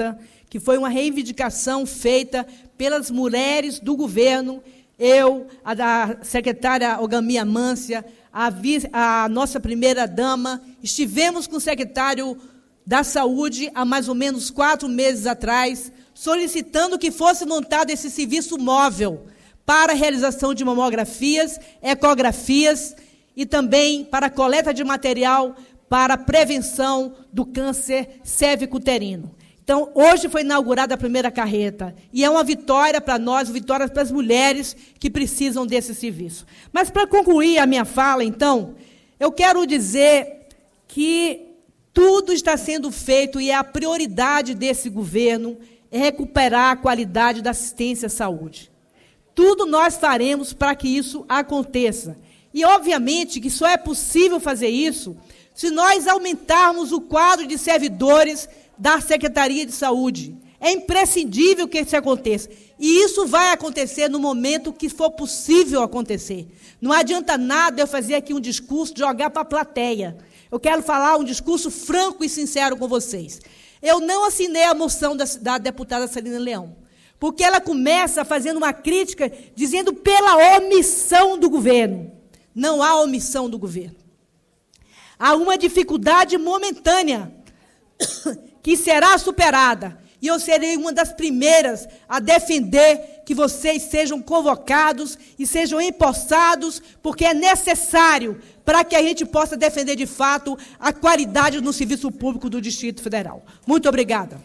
que foi uma reivindicação feita pelas mulheres do governo, eu, a da secretária Ogamia Mância, a, a nossa primeira-dama, estivemos com o secretário da Saúde há mais ou menos quatro meses atrás, solicitando que fosse montado esse serviço móvel para a realização de mamografias, ecografias e também para a coleta de material para a prevenção do câncer cervicuterino. Então, hoje foi inaugurada a primeira carreta, e é uma vitória para nós, vitória para as mulheres que precisam desse serviço. Mas, para concluir a minha fala, então, eu quero dizer que tudo está sendo feito, e é a prioridade desse governo é recuperar a qualidade da assistência à saúde. Tudo nós faremos para que isso aconteça. E, obviamente, que só é possível fazer isso se nós aumentarmos o quadro de servidores da Secretaria de Saúde. É imprescindível que isso aconteça. E isso vai acontecer no momento que for possível acontecer. Não adianta nada eu fazer aqui um discurso, jogar para a plateia. Eu quero falar um discurso franco e sincero com vocês. Eu não assinei a moção da, da deputada Celina Leão, porque ela começa fazendo uma crítica, dizendo pela omissão do governo. Não há omissão do governo. Há uma dificuldade momentânea que será superada. E eu serei uma das primeiras a defender que vocês sejam convocados e sejam empossados, porque é necessário para que a gente possa defender, de fato, a qualidade no serviço público do Distrito Federal. Muito obrigada.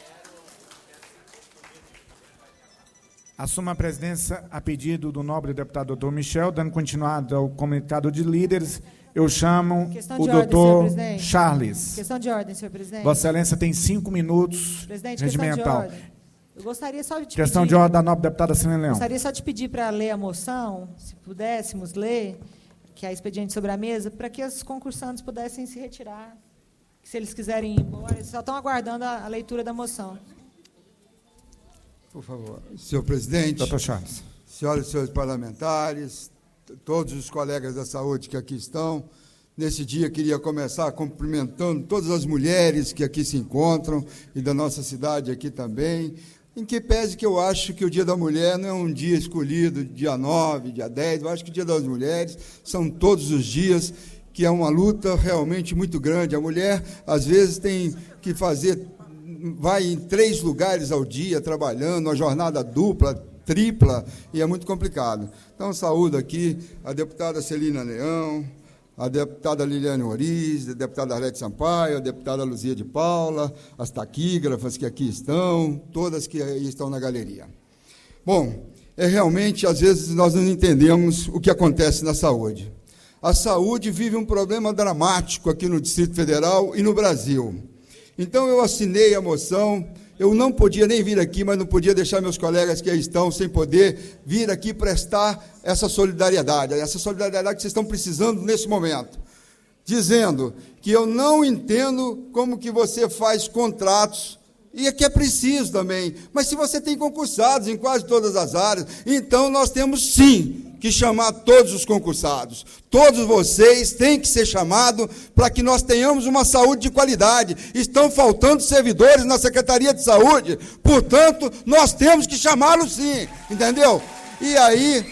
Assumo a presidência a pedido do nobre deputado doutor Michel, dando continuidade ao comunicado de líderes. Eu chamo o doutor Charles. Questão de ordem, senhor presidente. Vossa Excelência tem cinco minutos presidente, regimental. Questão de ordem. Eu gostaria só de te Questão pedir, de ordem da nobre deputada Celina Leão. Gostaria só de pedir para ler a moção, se pudéssemos ler, que é expediente sobre a mesa, para que os concursantes pudessem se retirar. Se eles quiserem ir embora, eles só estão aguardando a, a leitura da moção. Por favor. Senhor presidente, doutor Charles. Senhoras e senhores parlamentares, todos os colegas da saúde que aqui estão, nesse dia queria começar cumprimentando todas as mulheres que aqui se encontram e da nossa cidade aqui também, em que pese que eu acho que o Dia da Mulher não é um dia escolhido, dia nove, dia dez, eu acho que o Dia das Mulheres são todos os dias, que é uma luta realmente muito grande. A mulher, às vezes, tem que fazer, vai em três lugares ao dia trabalhando, uma jornada dupla, tripla, e é muito complicado. Então, saúdo aqui a deputada Celina Leão, a deputada Liliane Oriz, a deputada Arlete Sampaio, a deputada Luzia de Paula, as taquígrafas que aqui estão, todas que aí estão na galeria. Bom, é realmente, às vezes, nós não entendemos o que acontece na saúde. A saúde vive um problema dramático aqui no Distrito Federal e no Brasil. Então, eu assinei a moção. Eu não podia nem vir aqui, mas não podia deixar meus colegas que aí estão sem poder vir aqui prestar essa solidariedade, essa solidariedade que vocês estão precisando nesse momento, dizendo que eu não entendo como que você faz contratos, e é que é preciso também, mas se você tem concursados em quase todas as áreas, então nós temos sim que chamar todos os concursados. Todos vocês têm que ser chamados para que nós tenhamos uma saúde de qualidade. Estão faltando servidores na Secretaria de Saúde, portanto, nós temos que chamá-los sim, entendeu? E aí,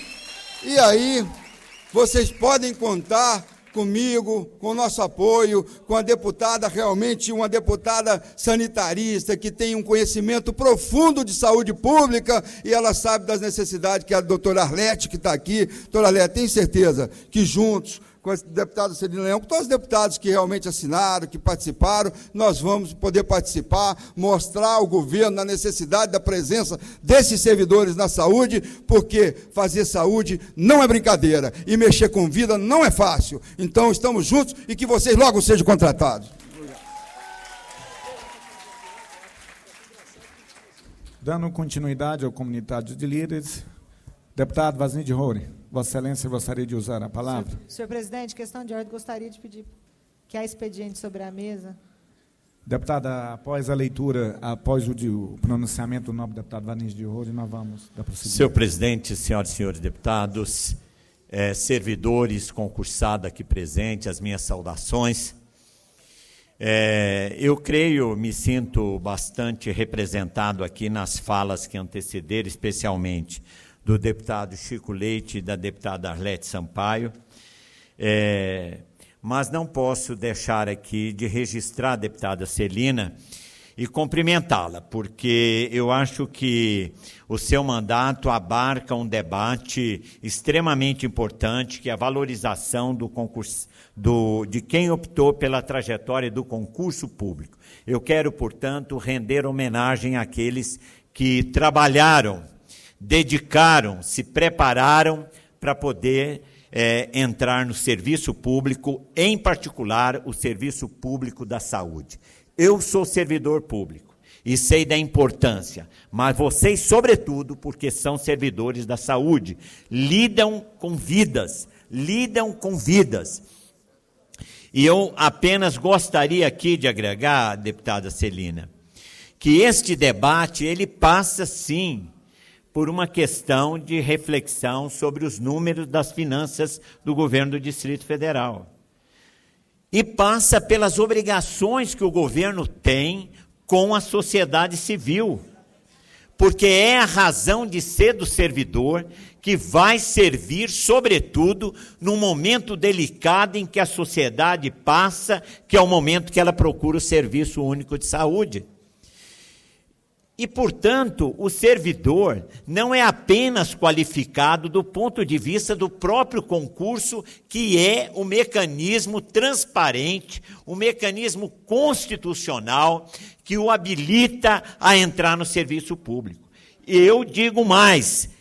e aí, vocês podem contar comigo, com o nosso apoio, com a deputada, realmente uma deputada sanitarista, que tem um conhecimento profundo de saúde pública, e ela sabe das necessidades, que é a doutora Arlete, que está aqui. Doutora Arlete, tenho certeza que juntos, com a deputada Celina Leão, com todos os deputados que realmente assinaram, que participaram, nós vamos poder participar, mostrar ao governo a necessidade da presença desses servidores na saúde, porque fazer saúde não é brincadeira, e mexer com vida não é fácil. Então, estamos juntos e que vocês logo sejam contratados. Dando continuidade ao comunidade de líderes, deputado Vazini de Roure. Vossa Excelência gostaria de usar a palavra? Senhor, senhor presidente, questão de ordem, gostaria de pedir que há expediente sobre a mesa. Deputada, após a leitura, após o, de, o pronunciamento do nobre deputado Vazini de Roure, nós vamos dar prosseguimento. Senhor presidente, senhoras e senhores deputados, eh, servidores concursados aqui presentes, as minhas saudações. É, eu creio, me sinto bastante representado aqui nas falas que antecederam, especialmente do deputado Chico Leite e da deputada Arlete Sampaio, é, mas não posso deixar aqui de registrar a deputada Celina e cumprimentá-la, porque eu acho que o seu mandato abarca um debate extremamente importante, que é a valorização do concurso, do, de quem optou pela trajetória do concurso público. Eu quero, portanto, render homenagem àqueles que trabalharam, dedicaram, se prepararam para poder é, entrar no serviço público, em particular o serviço público da saúde. Eu sou servidor público e sei da importância, mas vocês, sobretudo, porque são servidores da saúde, lidam com vidas, lidam com vidas. E eu apenas gostaria aqui de agregar, deputada Celina, que este debate, ele passa, sim, por uma questão de reflexão sobre os números das finanças do governo do Distrito Federal. E passa pelas obrigações que o governo tem com a sociedade civil, porque é a razão de ser do servidor que vai servir, sobretudo, num momento delicado em que a sociedade passa, que é o momento que ela procura o serviço único de saúde. E, portanto, o servidor não é apenas qualificado do ponto de vista do próprio concurso, que é o mecanismo transparente, o mecanismo constitucional que o habilita a entrar no serviço público. E eu digo mais,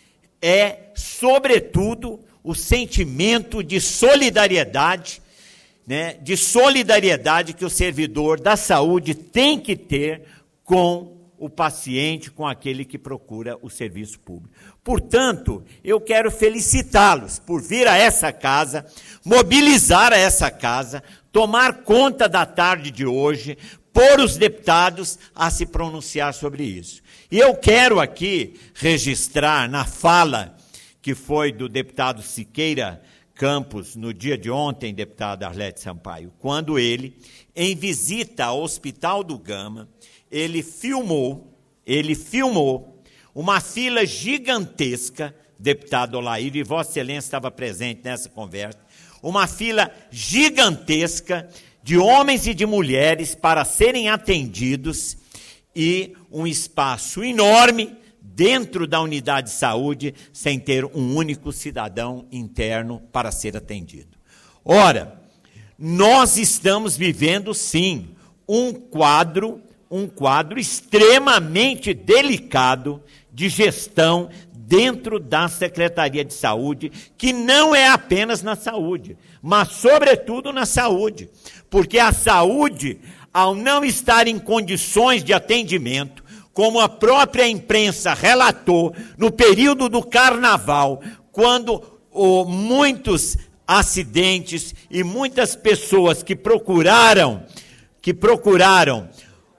é, sobretudo, o sentimento de solidariedade, né, de solidariedade que o servidor da saúde tem que ter com o paciente, com aquele que procura o serviço público. Portanto, eu quero felicitá-los por vir a essa casa, mobilizar a essa casa, tomar conta da tarde de hoje, pôr os deputados a se pronunciar sobre isso. E eu quero aqui registrar na fala que foi do deputado Siqueira Campos, no dia de ontem, deputado Arlete Sampaio, quando ele, em visita ao Hospital do Gama, ele filmou, ele filmou uma fila gigantesca, deputado Olair, e Vossa Excelência estava presente nessa conversa, uma fila gigantesca de homens e de mulheres para serem atendidos e um espaço enorme dentro da unidade de saúde sem ter um único cidadão interno para ser atendido. Ora, nós estamos vivendo, sim, um quadro um quadro extremamente delicado de gestão dentro da Secretaria de Saúde, que não é apenas na saúde, mas sobretudo na saúde, porque a saúde, ao não estar em condições de atendimento, como a própria imprensa relatou no período do Carnaval, quando oh, muitos acidentes e muitas pessoas que procuraram, que procuraram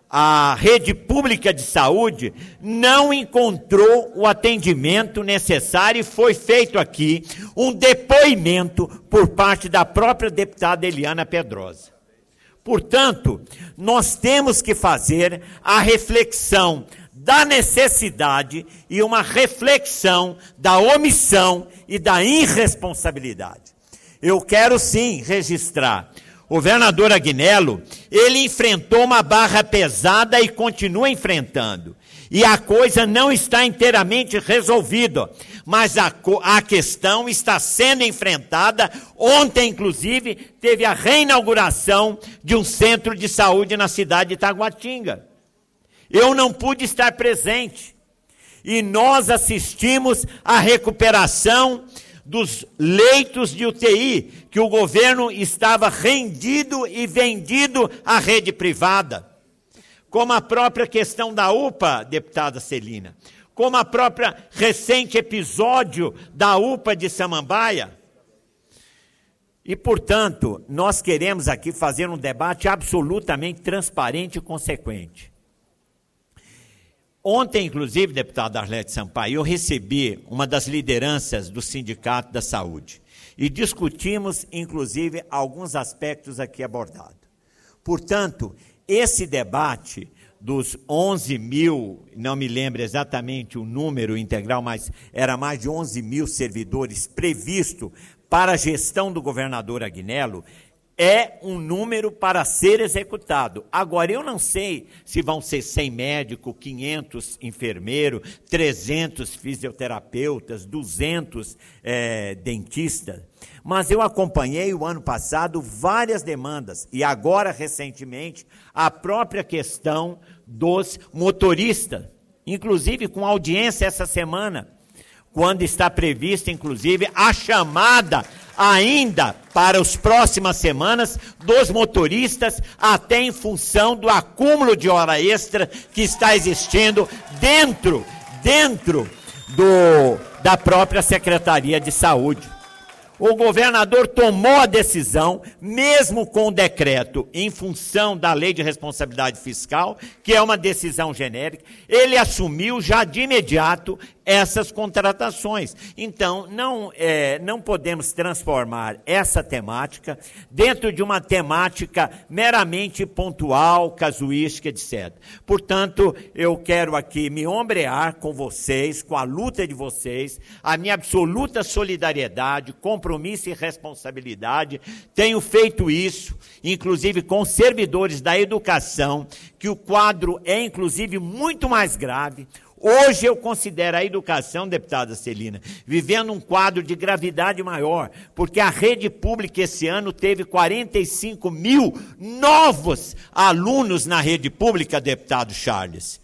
a rede pública de saúde não encontrou o atendimento necessário e foi feito aqui um depoimento por parte da própria deputada Eliana Pedrosa. Portanto, nós temos que fazer a reflexão da necessidade e uma reflexão da omissão e da irresponsabilidade. Eu quero sim registrar. O governador Agnello, ele enfrentou uma barra pesada e continua enfrentando. E a coisa não está inteiramente resolvida, mas a, a questão está sendo enfrentada. Ontem, inclusive, teve a reinauguração de um centro de saúde na cidade de Taguatinga. Eu não pude estar presente. E nós assistimos à recuperação dos leitos de U T I, que o governo estava rendido e vendido à rede privada. Como a própria questão da U P A, deputada Celina, como a própria recente episódio da U P A de Samambaia. E, portanto, nós queremos aqui fazer um debate absolutamente transparente e consequente. Ontem, inclusive, deputado Arlete Sampaio, eu recebi uma das lideranças do Sindicato da Saúde e discutimos, inclusive, alguns aspectos aqui abordados. Portanto, esse debate dos onze mil, não me lembro exatamente o número integral, mas era mais de onze mil servidores previsto para a gestão do governador Agnello, é um número para ser executado. Agora, eu não sei se vão ser cem médicos, quinhentos enfermeiros, trezentos fisioterapeutas, duzentos é, dentistas, mas eu acompanhei o ano passado várias demandas, e agora, recentemente, a própria questão dos motoristas, inclusive com audiência essa semana, quando está prevista, inclusive, a chamada ainda para as próximas semanas dos motoristas, até em função do acúmulo de hora extra que está existindo dentro, dentro do, da própria Secretaria de Saúde. O governador tomou a decisão, mesmo com o decreto, em função da Lei de Responsabilidade Fiscal, que é uma decisão genérica, ele assumiu já de imediato essas contratações. Então, não, é, não podemos transformar essa temática dentro de uma temática meramente pontual, casuística, etcétera. Portanto, eu quero aqui me ombrear com vocês, com a luta de vocês, a minha absoluta solidariedade, compromisso e responsabilidade. Tenho feito isso, inclusive com servidores da educação, que o quadro é, inclusive, muito mais grave. Hoje eu considero a educação, deputada Celina, vivendo um quadro de gravidade maior, porque a rede pública esse ano teve quarenta e cinco mil novos alunos na rede pública, deputado Charles.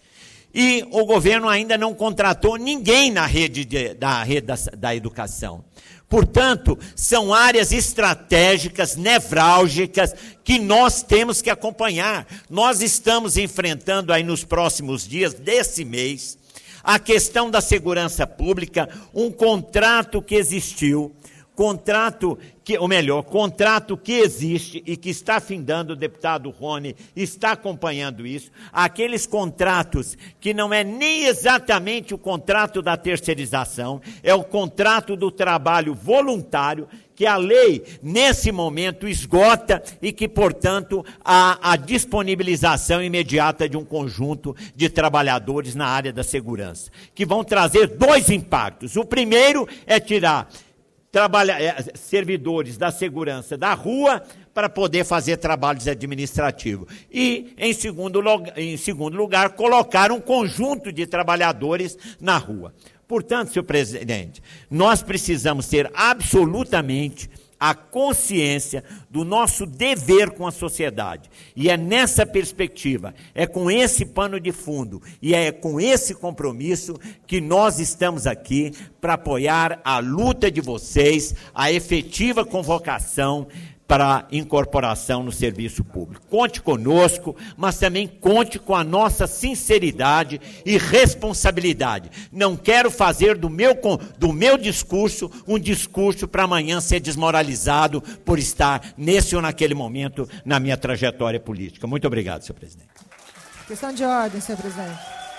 E o governo ainda não contratou ninguém na rede, de, da, rede da, da educação. Portanto, são áreas estratégicas, nevrálgicas, que nós temos que acompanhar. Nós estamos enfrentando aí nos próximos dias desse mês a questão da segurança pública, um contrato que existiu, contrato que, ou melhor, contrato que existe e que está findando, o deputado Rony está acompanhando isso, aqueles contratos que não é nem exatamente o contrato da terceirização, é o contrato do trabalho voluntário, que a lei, nesse momento, esgota e que, portanto, há a disponibilização imediata de um conjunto de trabalhadores na área da segurança, que vão trazer dois impactos. O primeiro é tirar trabalha, servidores da segurança da rua para poder fazer trabalhos administrativos. E, em segundo, em segundo lugar, colocar um conjunto de trabalhadores na rua. Portanto, senhor presidente, nós precisamos ter absolutamente a consciência do nosso dever com a sociedade. E é nessa perspectiva, é com esse pano de fundo e é com esse compromisso que nós estamos aqui para apoiar a luta de vocês, a efetiva convocação para incorporação no serviço público. Conte conosco, mas também conte com a nossa sinceridade e responsabilidade. Não quero fazer do meu, do meu discurso um discurso para amanhã ser desmoralizado por estar nesse ou naquele momento na minha trajetória política. Muito obrigado, senhor presidente. Questão de ordem, senhor presidente.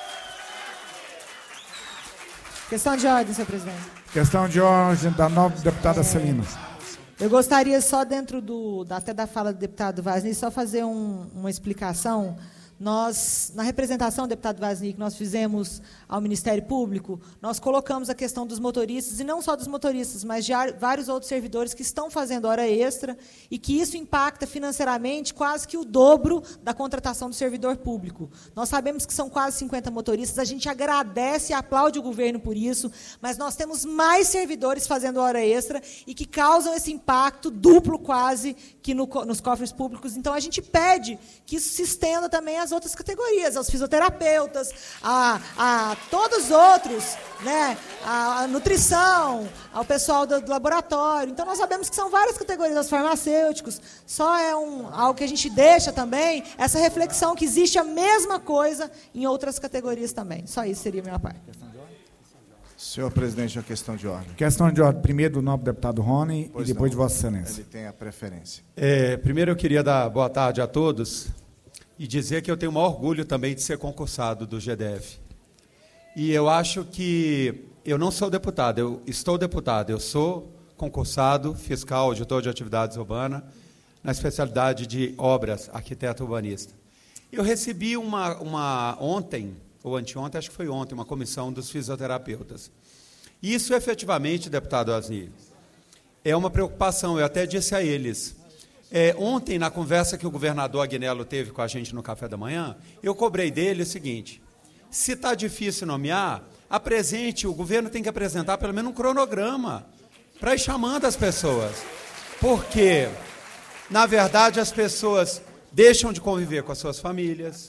Questão de ordem, senhor presidente. Questão de ordem da nova deputada é... Celina. Eu gostaria só dentro do, até da fala do deputado Vazny, só fazer um, uma explicação. Nós, na representação, deputado Vazny, que nós fizemos ao Ministério Público, nós colocamos a questão dos motoristas, e não só dos motoristas, mas de vários outros servidores que estão fazendo hora extra, e que isso impacta financeiramente quase que o dobro da contratação do servidor público. Nós sabemos que são quase cinquenta motoristas, a gente agradece e aplaude o governo por isso, mas nós temos mais servidores fazendo hora extra e que causam esse impacto duplo quase que no, nos cofres públicos. Então, a gente pede que isso se estenda também às outras categorias, aos fisioterapeutas, a, a todos os outros, né, a, a nutrição, ao pessoal do, do laboratório. Então, nós sabemos que são várias categorias, os farmacêuticos, só é um, algo que a gente deixa também, essa reflexão que existe a mesma coisa em outras categorias também. Só isso seria a minha parte. Senhor presidente, a questão de ordem. Questão de ordem, primeiro do nobre deputado Rony pois e depois não, de Vossa Excelência. Ele tem a preferência. É, primeiro eu queria dar boa tarde a todos e dizer que eu tenho o maior orgulho também de ser concursado do G D F. E eu acho que eu não sou deputado, eu estou deputado, eu sou concursado fiscal, auditor de atividades urbanas na especialidade de obras, arquiteto urbanista. Eu recebi uma, uma ontem, ou anteontem, acho que foi ontem, uma comissão dos fisioterapeutas. Isso, efetivamente, deputado Asni, é uma preocupação. Eu até disse a eles, é, ontem, na conversa que o governador Agnello teve com a gente no café da manhã, eu cobrei dele o seguinte, se está difícil nomear, apresente, o governo tem que apresentar pelo menos um cronograma para ir chamando as pessoas. Porque, na verdade, as pessoas deixam de conviver com as suas famílias,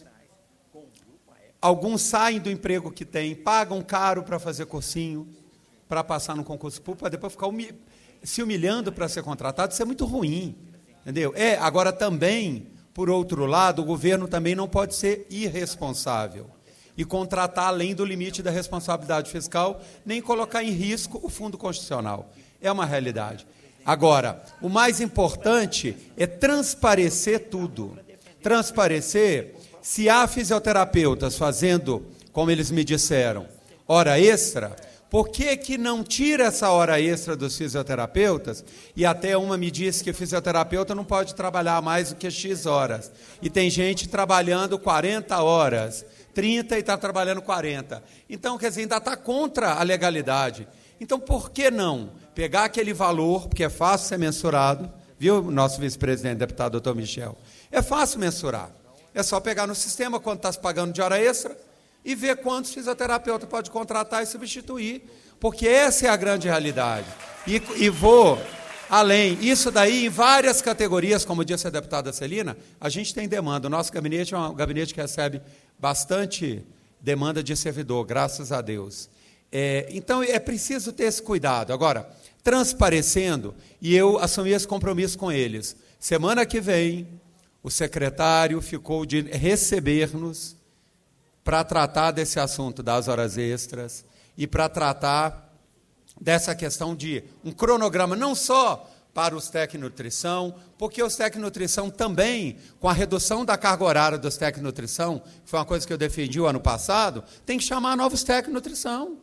alguns saem do emprego que têm, pagam caro para fazer cursinho, para passar no concurso público, para depois ficar humi- se humilhando para ser contratado, isso é muito ruim, entendeu? É, agora também, por outro lado, o governo também não pode ser irresponsável e contratar além do limite da responsabilidade fiscal, nem colocar em risco o fundo constitucional. É uma realidade. Agora, o mais importante é transparecer tudo. Transparecer, se há fisioterapeutas fazendo, como eles me disseram, hora extra, por que que não tira essa hora extra dos fisioterapeutas? E até uma me disse que fisioterapeuta não pode trabalhar mais do que X horas. E tem gente trabalhando quarenta horas, trinta e está trabalhando quarenta. Então, quer dizer, ainda está contra a legalidade. Então, por que não pegar aquele valor, porque é fácil ser mensurado, viu, nosso vice-presidente, deputado doutor Michel? É fácil mensurar. É só pegar no sistema quanto está se pagando de hora extra e ver quantos fisioterapeutas pode contratar e substituir, porque essa é a grande realidade. E, e vou além. Isso daí, em várias categorias, como disse a deputada Celina, a gente tem demanda. O nosso gabinete é um gabinete que recebe bastante demanda de servidor, graças a Deus. É, então, é preciso ter esse cuidado. Agora, transparecendo, e eu assumi esse compromisso com eles. Semana que vem, o secretário ficou de receber-nos para tratar desse assunto das horas extras e para tratar dessa questão de um cronograma, não só para os tecnutrição, porque os tecnutrição também, com a redução da carga horária dos tecnutrição, que foi uma coisa que eu defendi o ano passado, tem que chamar novos tecnutrição.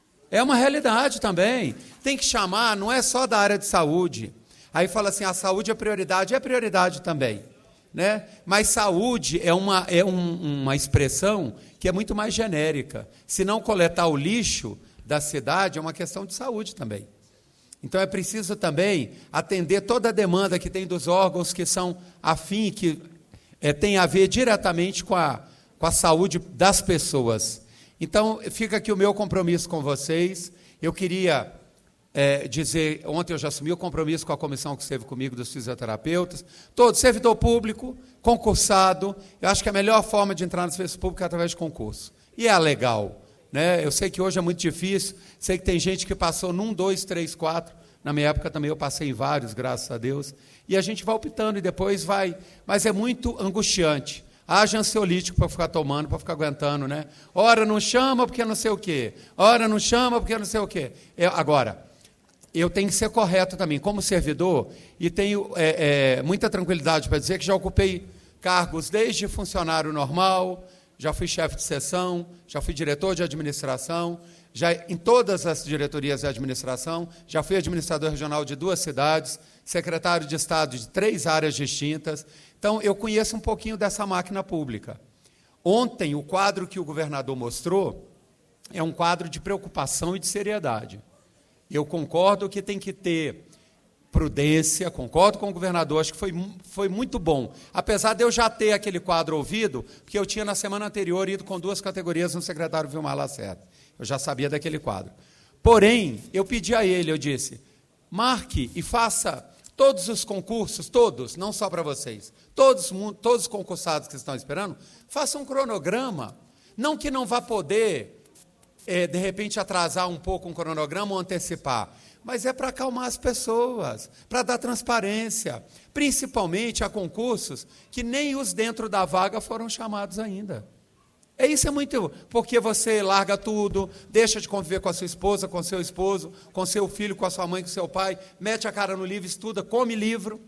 É uma realidade também. Tem que chamar, não é só da área de saúde. Aí fala assim, a saúde é prioridade, é prioridade também. Né? Mas saúde é, uma, é um, uma expressão que é muito mais genérica. Se não coletar o lixo da cidade, é uma questão de saúde também. Então é preciso também atender toda a demanda que tem dos órgãos que são afim, que é, tem a ver diretamente com a, com a saúde das pessoas. Então, fica aqui o meu compromisso com vocês. Eu queria é, dizer, ontem eu já assumi o compromisso com a comissão que esteve comigo dos fisioterapeutas, todo servidor público, concursado. Eu acho que a melhor forma de entrar no serviço público é através de concurso. E é legal. Né? Eu sei que hoje é muito difícil, sei que tem gente que passou num, dois, três, quatro. Na minha época também eu passei em vários, graças a Deus. E a gente vai optando e depois vai. Mas é muito angustiante. Haja ansiolítico para ficar tomando, para ficar aguentando, né? Ora não chama porque não sei o quê. Ora não chama porque não sei o quê. Eu, agora, eu tenho que ser correto também, como servidor, e tenho é, é, muita tranquilidade para dizer que já ocupei cargos desde funcionário normal, já fui chefe de seção, já fui diretor de administração, já em todas as diretorias de administração, já fui administrador regional de duas cidades, secretário de Estado de três áreas distintas. Então, eu conheço um pouquinho dessa máquina pública. Ontem, o quadro que o governador mostrou é um quadro de preocupação e de seriedade. Eu concordo que tem que ter prudência, concordo com o governador, acho que foi, foi muito bom. Apesar de eu já ter aquele quadro ouvido, porque eu tinha, na semana anterior, ido com duas categorias no secretário Vilmar Lacerda. Eu já sabia daquele quadro. Porém, eu pedi a ele, eu disse, marque e faça todos os concursos, todos, não só para vocês, todos, todos os concursados que estão esperando, façam um cronograma, não que não vá poder, é, de repente, atrasar um pouco um cronograma ou antecipar, mas é para acalmar as pessoas, para dar transparência, principalmente a concursos que nem os dentro da vaga foram chamados ainda. É isso, é muito, porque você larga tudo, deixa de conviver com a sua esposa, com o seu esposo, com seu filho, com a sua mãe, com o seu pai, mete a cara no livro, estuda, come livro,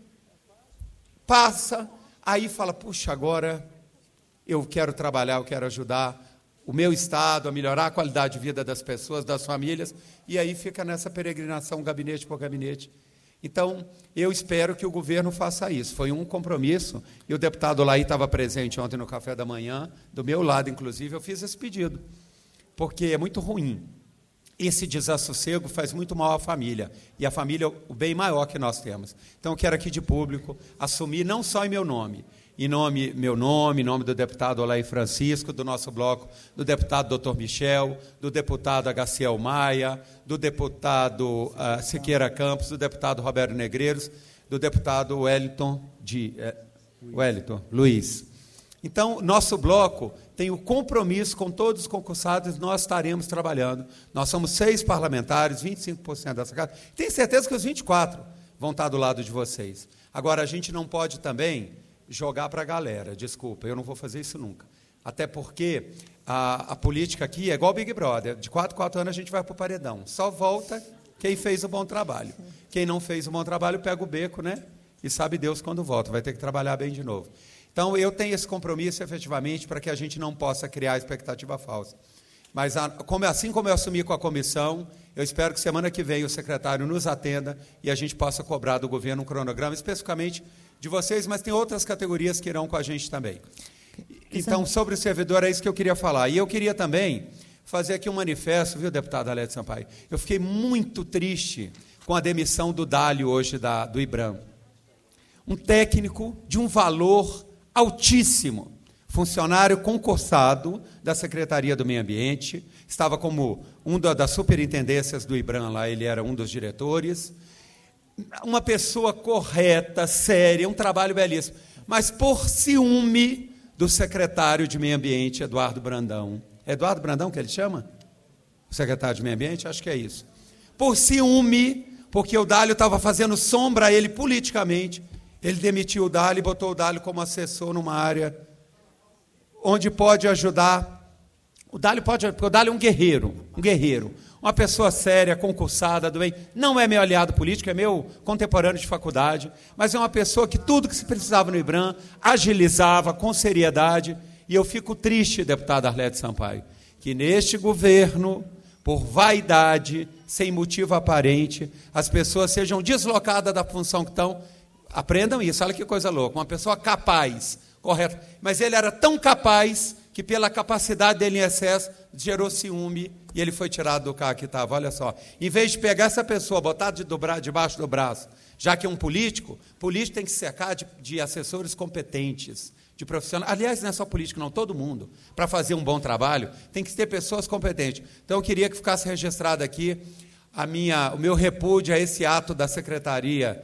passa, aí fala, puxa, agora eu quero trabalhar, eu quero ajudar o meu estado a melhorar a qualidade de vida das pessoas, das famílias, e aí fica nessa peregrinação, gabinete por gabinete. Então, eu espero que o governo faça isso. Foi um compromisso, e o deputado Laí estava presente ontem no café da manhã, do meu lado, inclusive, eu fiz esse pedido, porque é muito ruim. Esse desassossego faz muito mal à família, e a família é o bem maior que nós temos. Então, eu quero aqui de público assumir, não só em meu nome, em nome, meu nome, em nome do deputado Olaí Francisco, do nosso bloco, do deputado doutor Michel, do deputado Agaciel Maia, do deputado uh, Siqueira Campos, do deputado Roberto Negreiros, do deputado Wellington, de, eh, Wellington Luiz. Então, nosso bloco tem o compromisso com todos os concursados, nós estaremos trabalhando. Nós somos seis parlamentares, vinte e cinco por cento dessa casa. Tenho certeza que os vinte e quatro vão estar do lado de vocês. Agora, a gente não pode também jogar para a galera, desculpa, eu não vou fazer isso nunca. Até porque a, a política aqui é igual Big Brother, de quatro, quatro anos a gente vai para o paredão. Só volta quem fez o bom trabalho. Quem não fez o bom trabalho pega o beco, né? E sabe Deus quando volta, vai ter que trabalhar bem de novo. Então, eu tenho esse compromisso, efetivamente, para que a gente não possa criar expectativa falsa. Mas, a, como, assim como eu assumi com a comissão, eu espero que semana que vem o secretário nos atenda e a gente possa cobrar do governo um cronograma, especificamente de vocês, mas tem outras categorias que irão com a gente também. Então, sobre o servidor, é isso que eu queria falar. E eu queria também fazer aqui um manifesto, viu, deputado Arlete Sampaio? Eu fiquei muito triste com a demissão do Dálio hoje, da, do IBRAM. Um técnico de um valor altíssimo, funcionário concursado da Secretaria do Meio Ambiente, estava como um da, das superintendências do IBRAM lá, ele era um dos diretores, uma pessoa correta, séria, um trabalho belíssimo, mas por ciúme do secretário de Meio Ambiente, Eduardo Brandão. É Eduardo Brandão que ele chama? O secretário de Meio Ambiente? Acho que é isso. Por ciúme, porque o Dálio estava fazendo sombra a ele politicamente, ele demitiu o Dálio e botou o Dálio como assessor numa área onde pode ajudar. O Dálio pode, porque o Dálio é um guerreiro, um guerreiro, uma pessoa séria, concursada, do bem. Não é meu aliado político, é meu contemporâneo de faculdade, mas é uma pessoa que tudo que se precisava no IBRAM agilizava com seriedade. E eu fico triste, deputado Arlete Sampaio, que neste governo, por vaidade, sem motivo aparente, as pessoas sejam deslocadas da função que estão. Aprendam isso, olha que coisa louca, uma pessoa capaz, correta, mas ele era tão capaz que pela capacidade dele em excesso, gerou ciúme e ele foi tirado do carro que estava, olha só. Em vez de pegar essa pessoa, botar de dobrar debaixo do braço, já que é um político, político tem que se cercar de, de assessores competentes, de profissionais, aliás, não é só político não, todo mundo, para fazer um bom trabalho, tem que ter pessoas competentes. Então, eu queria que ficasse registrado aqui a minha, o meu repúdio a esse ato da Secretaria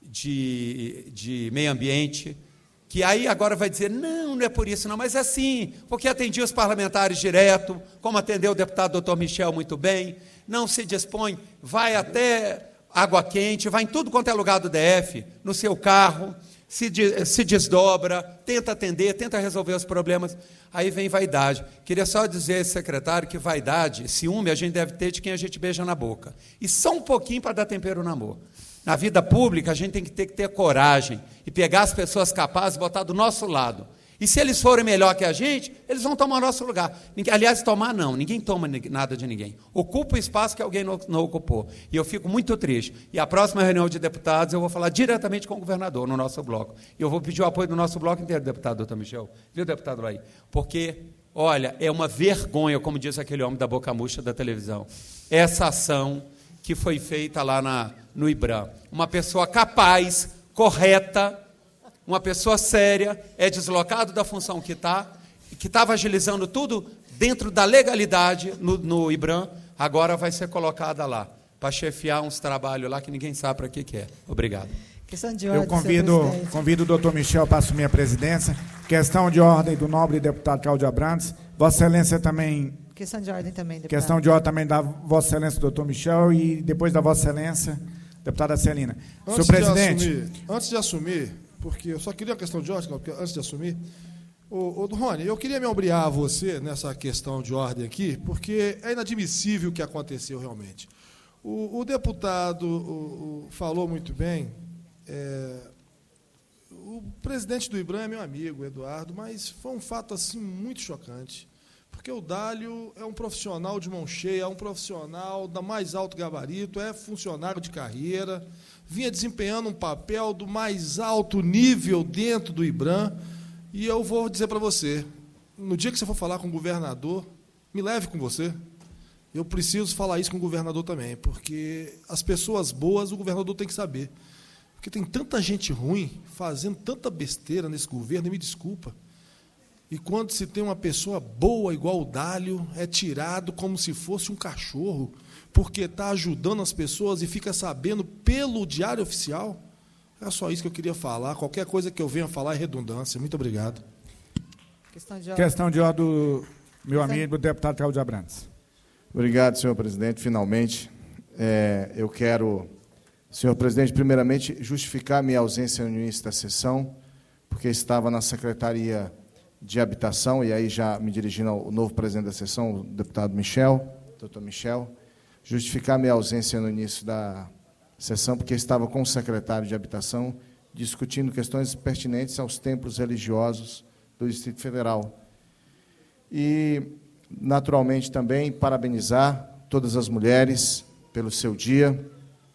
De, de Meio Ambiente, que aí agora vai dizer, não, não é por isso não, mas é assim, porque atendia os parlamentares direto, como atendeu o deputado doutor Michel muito bem, não se dispõe, vai até Água Quente, vai em tudo quanto é lugar do D F, no seu carro, se, de, se desdobra, tenta atender, tenta resolver os problemas, aí vem vaidade. Queria só dizer, esse secretário, que vaidade, ciúme, a gente deve ter de quem a gente beija na boca, e só um pouquinho para dar tempero no amor. Na vida pública, a gente tem que ter, que ter coragem e pegar as pessoas capazes e botar do nosso lado. E se eles forem melhor que a gente, eles vão tomar o nosso lugar. Ninguém, aliás, tomar não, ninguém toma nada de ninguém. Ocupa o espaço que alguém não, não ocupou. E eu fico muito triste. E a próxima reunião de deputados eu vou falar diretamente com o governador no nosso bloco. E eu vou pedir o apoio do nosso bloco inteiro, deputado doutor Michel. Viu, deputado Laí? Porque, olha, é uma vergonha, como diz aquele homem da boca murcha da televisão, essa ação que foi feita lá na, no IBRAM. Uma pessoa capaz, correta, uma pessoa séria, é deslocado da função que está, que estava agilizando tudo dentro da legalidade no, no IBRAM, agora vai ser colocada lá, para chefiar uns trabalhos lá que ninguém sabe para que, que é. Obrigado. Questão de ordem, Eu convido, convido o doutor Michel para assumir a presidência. Questão de ordem do nobre deputado Cláudio Abrantes. Vossa Excelência também... Questão de ordem também, deputado. Questão de ordem também da Vossa Excelência, doutor Michel, e depois da Vossa Excelência, deputada Celina. Antes Senhor presidente... De assumir, antes de assumir, porque eu só queria a questão de ordem, porque antes de assumir, o, o Rony, eu queria me obrigar a você nessa questão de ordem aqui, porque é inadmissível o que aconteceu realmente. O, o deputado o, o, falou muito bem, é, o presidente do IBRAM é meu amigo, Eduardo, mas foi um fato assim muito chocante. Porque o Dálio é um profissional de mão cheia, é um profissional da mais alto gabarito, é funcionário de carreira, vinha desempenhando um papel do mais alto nível dentro do IBRAM, e eu vou dizer para você, no dia que você for falar com o governador, me leve com você. Eu preciso falar isso com o governador também, porque as pessoas boas o governador tem que saber. Porque tem tanta gente ruim fazendo tanta besteira nesse governo, e me desculpa. E quando se tem uma pessoa boa igual o Dálio, é tirado como se fosse um cachorro, porque está ajudando as pessoas e fica sabendo pelo Diário Oficial. É só isso que eu queria falar. Qualquer coisa que eu venha falar é redundância. Muito obrigado. Questão de ordem, Questão de ordem do meu amigo, o deputado Cláudio Abrantes. Obrigado, senhor presidente. Finalmente, é, eu quero, senhor presidente, primeiramente, justificar minha ausência no início da sessão, porque estava na Secretaria de Habitação, e aí já me dirigindo ao novo presidente da sessão, o deputado Michel, doutor Michel, justificar minha ausência no início da sessão, porque estava com o secretário de Habitação, discutindo questões pertinentes aos templos religiosos do Distrito Federal. E, naturalmente, também parabenizar todas as mulheres pelo seu dia,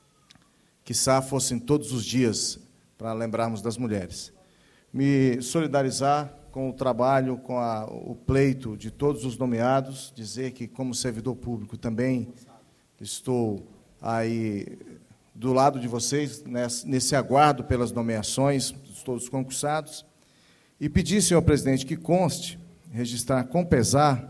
quiçá fossem todos os dias, para lembrarmos das mulheres. Me solidarizar com o trabalho, com a, o pleito de todos os nomeados, dizer que, como servidor público, também estou aí do lado de vocês, nesse, nesse aguardo pelas nomeações de todos os concursados, e pedir, senhor presidente, que conste, registrar com pesar,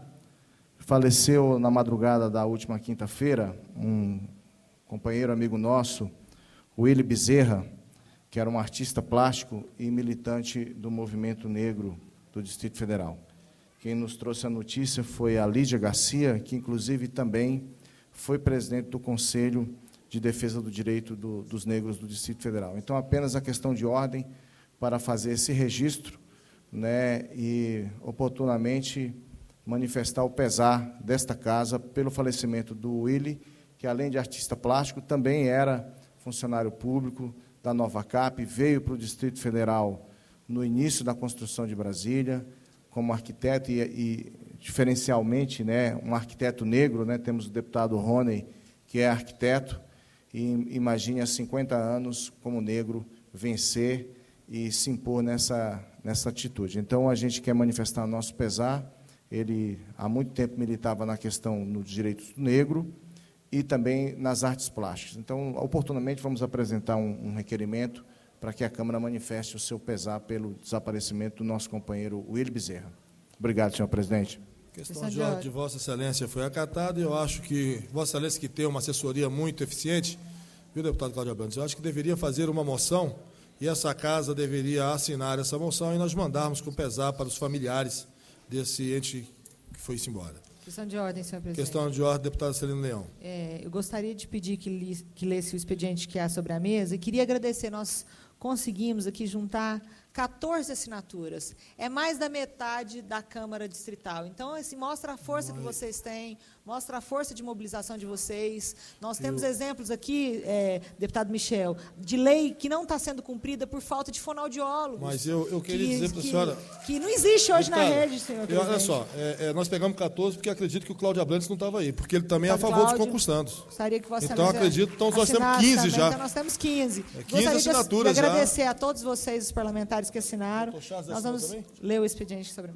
faleceu na madrugada da última quinta-feira um companheiro amigo nosso, o Willy Bezerra, que era um artista plástico e militante do movimento negro do Distrito Federal. Quem nos trouxe a notícia foi a Lídia Garcia, que, inclusive, também foi presidente do Conselho de Defesa do Direito do, dos Negros do Distrito Federal. Então, apenas a questão de ordem para fazer esse registro, né, e, oportunamente, manifestar o pesar desta casa pelo falecimento do Willy, que, além de artista plástico, também era funcionário público da Nova Cap, veio para o Distrito Federal no início da construção de Brasília, como arquiteto e, e diferencialmente, né, um arquiteto negro, né, temos o deputado Rony, que é arquiteto, e imagine há cinquenta anos, como negro, vencer e se impor nessa, nessa atitude. Então, a gente quer manifestar o nosso pesar. Ele, há muito tempo, militava na questão dos direitos do negro e também nas artes plásticas. Então, oportunamente, vamos apresentar um, um requerimento para que a Câmara manifeste o seu pesar pelo desaparecimento do nosso companheiro Willy Bezerra. Obrigado, senhor presidente. A questão de ordem de Vossa Excelência foi acatada, e eu acho que Vossa Excelência, que tem uma assessoria muito eficiente, viu, deputado Cláudio Abrantes, eu acho que deveria fazer uma moção, e essa casa deveria assinar essa moção, e nós mandarmos com pesar para os familiares desse ente que foi-se embora. Questão de ordem, senhor presidente. Questão de ordem, deputado Celino Leão. É, eu gostaria de pedir que, li, que lesse o expediente que há sobre a mesa, e queria agradecer, nós conseguimos aqui juntar quatorze assinaturas. É mais da metade da Câmara Distrital. Então, assim, mostra a força que vocês têm, mostra a força de mobilização de vocês. Nós temos eu... exemplos aqui, é, deputado Michel, de lei que não está sendo cumprida por falta de fonoaudiólogos. Mas eu, eu queria que, dizer para a que, senhora... Que não existe hoje deputado, na rede, senhor eu, presidente. Olha só, é, é, nós pegamos quatorze porque acredito que o Cláudio Abrantes não estava aí, porque ele também é a favor Cláudio, dos concursandos. Gostaria que Vossa Então, Excelência acredito, então nós temos quinze também, já. Então, nós temos quinze. É, quinze gostaria assinaturas de, de agradecer já. a todos vocês, os parlamentares que assinaram. Nós vamos também? ler o expediente sobre...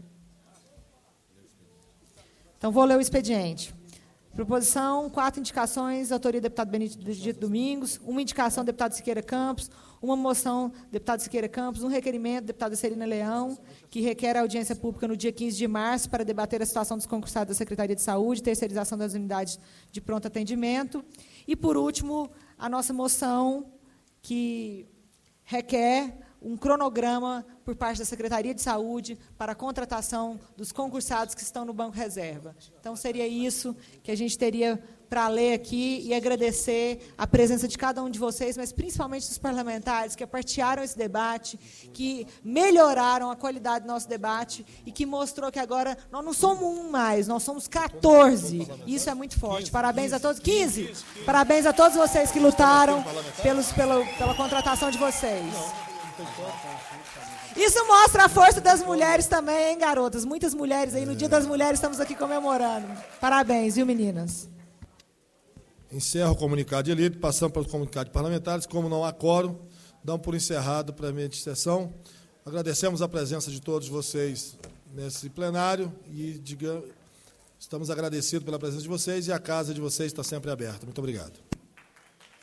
Então, vou ler o expediente. Proposição, quatro indicações, autoria do deputado Benedito Domingos, uma indicação, deputado Siqueira Campos, uma moção, deputado Siqueira Campos, um requerimento, deputada Celina Leão, que requer a audiência pública no dia quinze de março para debater a situação dos concursados da Secretaria de Saúde, terceirização das unidades de pronto atendimento. E, por último, a nossa moção, que requer um cronograma por parte da Secretaria de Saúde para a contratação dos concursados que estão no Banco Reserva. Então, seria isso que a gente teria para ler aqui e agradecer a presença de cada um de vocês, mas principalmente dos parlamentares que apartearam esse debate, que melhoraram a qualidade do nosso debate e que mostrou que agora nós não somos um mais, nós somos quatorze. Isso é muito forte. Parabéns a todos. quinze. Parabéns a todos vocês que lutaram pelos, pelo, pela contratação de vocês. Isso mostra a força das mulheres também, hein, garotas? Muitas mulheres aí, no Dia das Mulheres, estamos aqui comemorando. Parabéns, viu, meninas? Encerro o comunicado de elite, passamos para os comunicados parlamentares. Como não há quórum, damos por encerrado para a minha sessão. Agradecemos a presença de todos vocês nesse plenário e digamos, estamos agradecidos pela presença de vocês e a casa de vocês está sempre aberta. Muito obrigado.